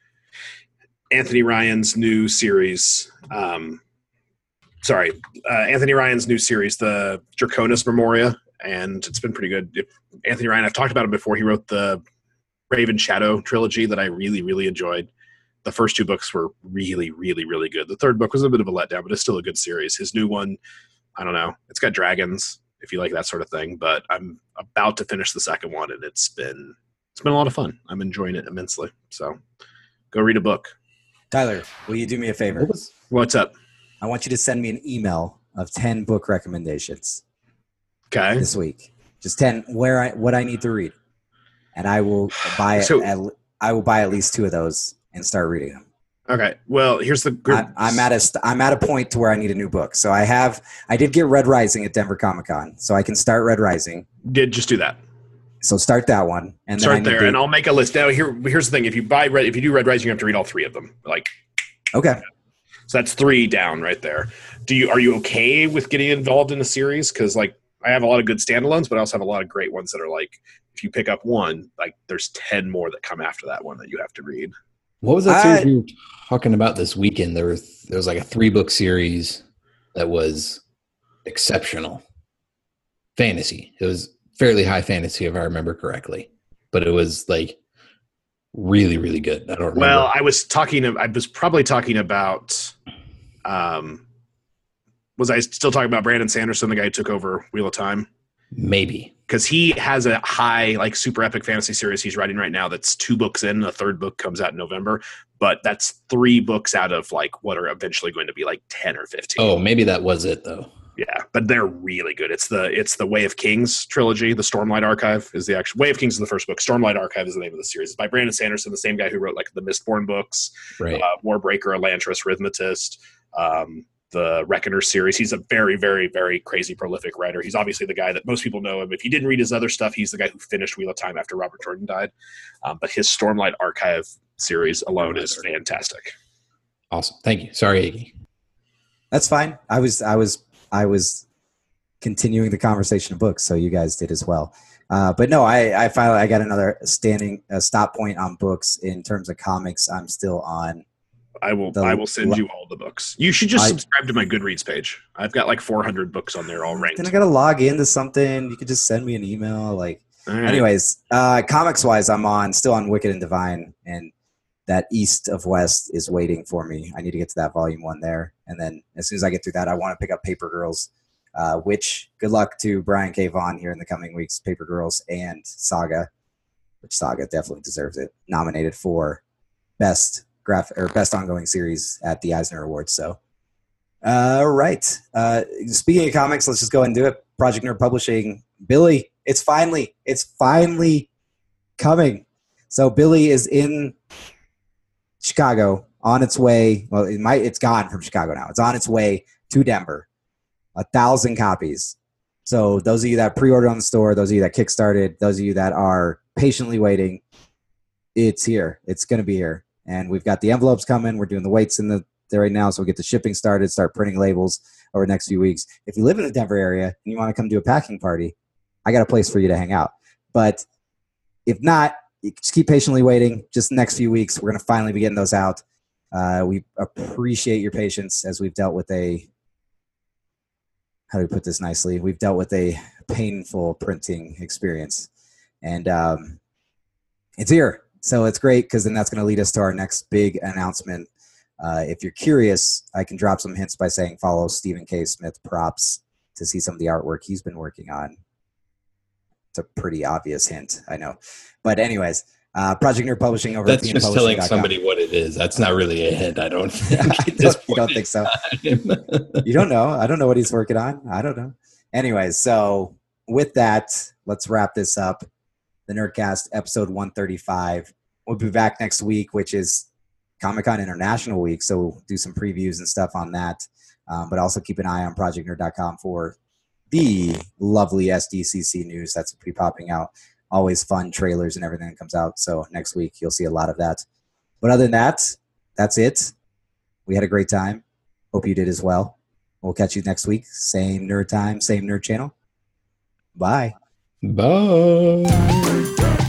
[SPEAKER 5] Anthony Ryan's new series. Um, sorry, uh, Anthony Ryan's new series, the Draconis Memoria, and it's been pretty good. If, Anthony Ryan, I've talked about him before. He wrote the Raven Shadow trilogy that I really, really enjoyed. The first two books were really, really, really good. The third book was a bit of a letdown, but it's still a good series. His new one, I don't know. It's got dragons, if you like that sort of thing. But I'm about to finish the second one, and it's been it's been a lot of fun. I'm enjoying it immensely. So go read a book.
[SPEAKER 3] Tyler, will you do me a favor?
[SPEAKER 5] What's up?
[SPEAKER 3] I want you to send me an email of ten book recommendations
[SPEAKER 5] Okay.
[SPEAKER 3] this week. Just ten where I what I need to read, and I will buy it.
[SPEAKER 5] So-
[SPEAKER 3] at, I will buy at least two of those and start reading them.
[SPEAKER 5] Okay. Well, here's the good.
[SPEAKER 3] I, I'm at a st- I'm at a point to where I need a new book. So I have I did get Red Rising at Denver Comic Con, so I can start Red Rising.
[SPEAKER 5] Did just do that.
[SPEAKER 3] So start that one, and then I
[SPEAKER 5] Start
[SPEAKER 3] need
[SPEAKER 5] there,
[SPEAKER 3] to,
[SPEAKER 5] and I'll make a list. Now, here, here's the thing: if you buy, Red, if you do Red Rising, you have to read all three of them. Like,
[SPEAKER 3] okay.
[SPEAKER 5] so that's three down right there. Do you are you okay with getting involved in a series? Because like I have a lot of good standalones, but I also have a lot of great ones that are like, if you pick up one, like there's ten more that come after that one that you have to read.
[SPEAKER 4] What was that
[SPEAKER 3] I-
[SPEAKER 4] series we were talking about this weekend? There was there was like a three book series that was exceptional. Fantasy. It was fairly high fantasy, if I remember correctly, but it was like really, really good. I don't remember.
[SPEAKER 5] Well, I was talking. I was probably talking about. Um, was I still talking about Brandon Sanderson, the guy who took over Wheel of Time?
[SPEAKER 4] Maybe.
[SPEAKER 5] Because he has a high, like, super epic fantasy series he's writing right now that's two books in. The third book comes out in November. But that's three books out of, like, what are eventually going to be, like, ten or fifteen.
[SPEAKER 4] Oh, maybe that was it, though.
[SPEAKER 5] Yeah, but they're really good. It's the it's the Way of Kings trilogy. The Stormlight Archive is the actual – Way of Kings is the first book. Stormlight Archive is the name of the series. It's by Brandon Sanderson, the same guy who wrote, like, the Mistborn books,
[SPEAKER 4] Right.
[SPEAKER 5] uh, Warbreaker, Elantris, Rhythmatist, um, the Reckoner series. He's a very, very, very crazy, prolific writer. He's obviously the guy that most people know him. If you didn't read his other stuff, he's the guy who finished Wheel of Time after Robert Jordan died. Um, but his Stormlight Archive series alone is fantastic.
[SPEAKER 4] Awesome. Thank you. Sorry, Iggy.
[SPEAKER 3] That's fine. I was I was I was continuing the conversation of books, so you guys did as well. Uh, but no, I, I finally I got another standing uh, stop point on books in terms of comics. I'm still on.
[SPEAKER 5] I will
[SPEAKER 3] The-
[SPEAKER 5] I will send you all the books. You should just
[SPEAKER 3] I-
[SPEAKER 5] subscribe to my Goodreads page. I've got like four hundred books on there all ranked.
[SPEAKER 3] Then I gotta log into something. You could just send me an email. Like,
[SPEAKER 5] All right.
[SPEAKER 3] anyways, uh, comics wise, I'm on still on Wicked and Divine, and that East of West is waiting for me. I need to get to that volume one there, and then as soon as I get through that, I want to pick up Paper Girls. Uh, which good luck to Brian K. Vaughan here in the coming weeks. Paper Girls and Saga, which Saga definitely deserves it. Nominated for best graph or best ongoing series at the Eisner Awards. So, all right. Uh, speaking of comics, let's just go ahead and do it. Project Nerd Publishing, Billy. It's finally, it's finally coming. So Billy is in Chicago on its way. Well, it might. It's gone from Chicago now. It's on its way to Denver. A thousand copies. So those of you that pre-ordered on the store, those of you that kickstarted, those of you that are patiently waiting, it's here. It's going to be here. And we've got the envelopes coming. We're doing the weights in the there right now, so we'll get the shipping started, start printing labels over the next few weeks. If you live in the Denver area and you want to come do a packing party, I got a place for you to hang out. But if not, you just keep patiently waiting. Just the next few weeks, we're going to finally be getting those out. Uh, we appreciate your patience as we've dealt with a, how do we put this nicely? We've dealt with a painful printing experience. And um, it's here. So it's great because then that's going to lead us to our next big announcement. Uh, if you're curious, I can drop some hints by saying follow Stephen K. Smith Props to see some of the artwork he's been working on. It's a pretty obvious hint, I know. But anyways, uh, Project Nerd Publishing over
[SPEAKER 4] That's
[SPEAKER 3] at
[SPEAKER 4] just telling somebody what it is. That's not really a hint, I don't think.
[SPEAKER 3] I don't, you don't think so? You don't know. I don't know what he's working on. I don't know. Anyways, so with that, let's wrap this up. The Nerdcast, episode one thirty-five. We'll be back next week, which is Comic-Con International Week, so we'll do some previews and stuff on that. Um, but also keep an eye on project nerd dot com for the lovely S D C C news that's be popping out. Always fun trailers and everything that comes out. So next week, you'll see a lot of that. But other than that, that's it. We had a great time. Hope you did as well. We'll catch you next week. Same nerd time, same nerd channel. Bye.
[SPEAKER 4] Bye.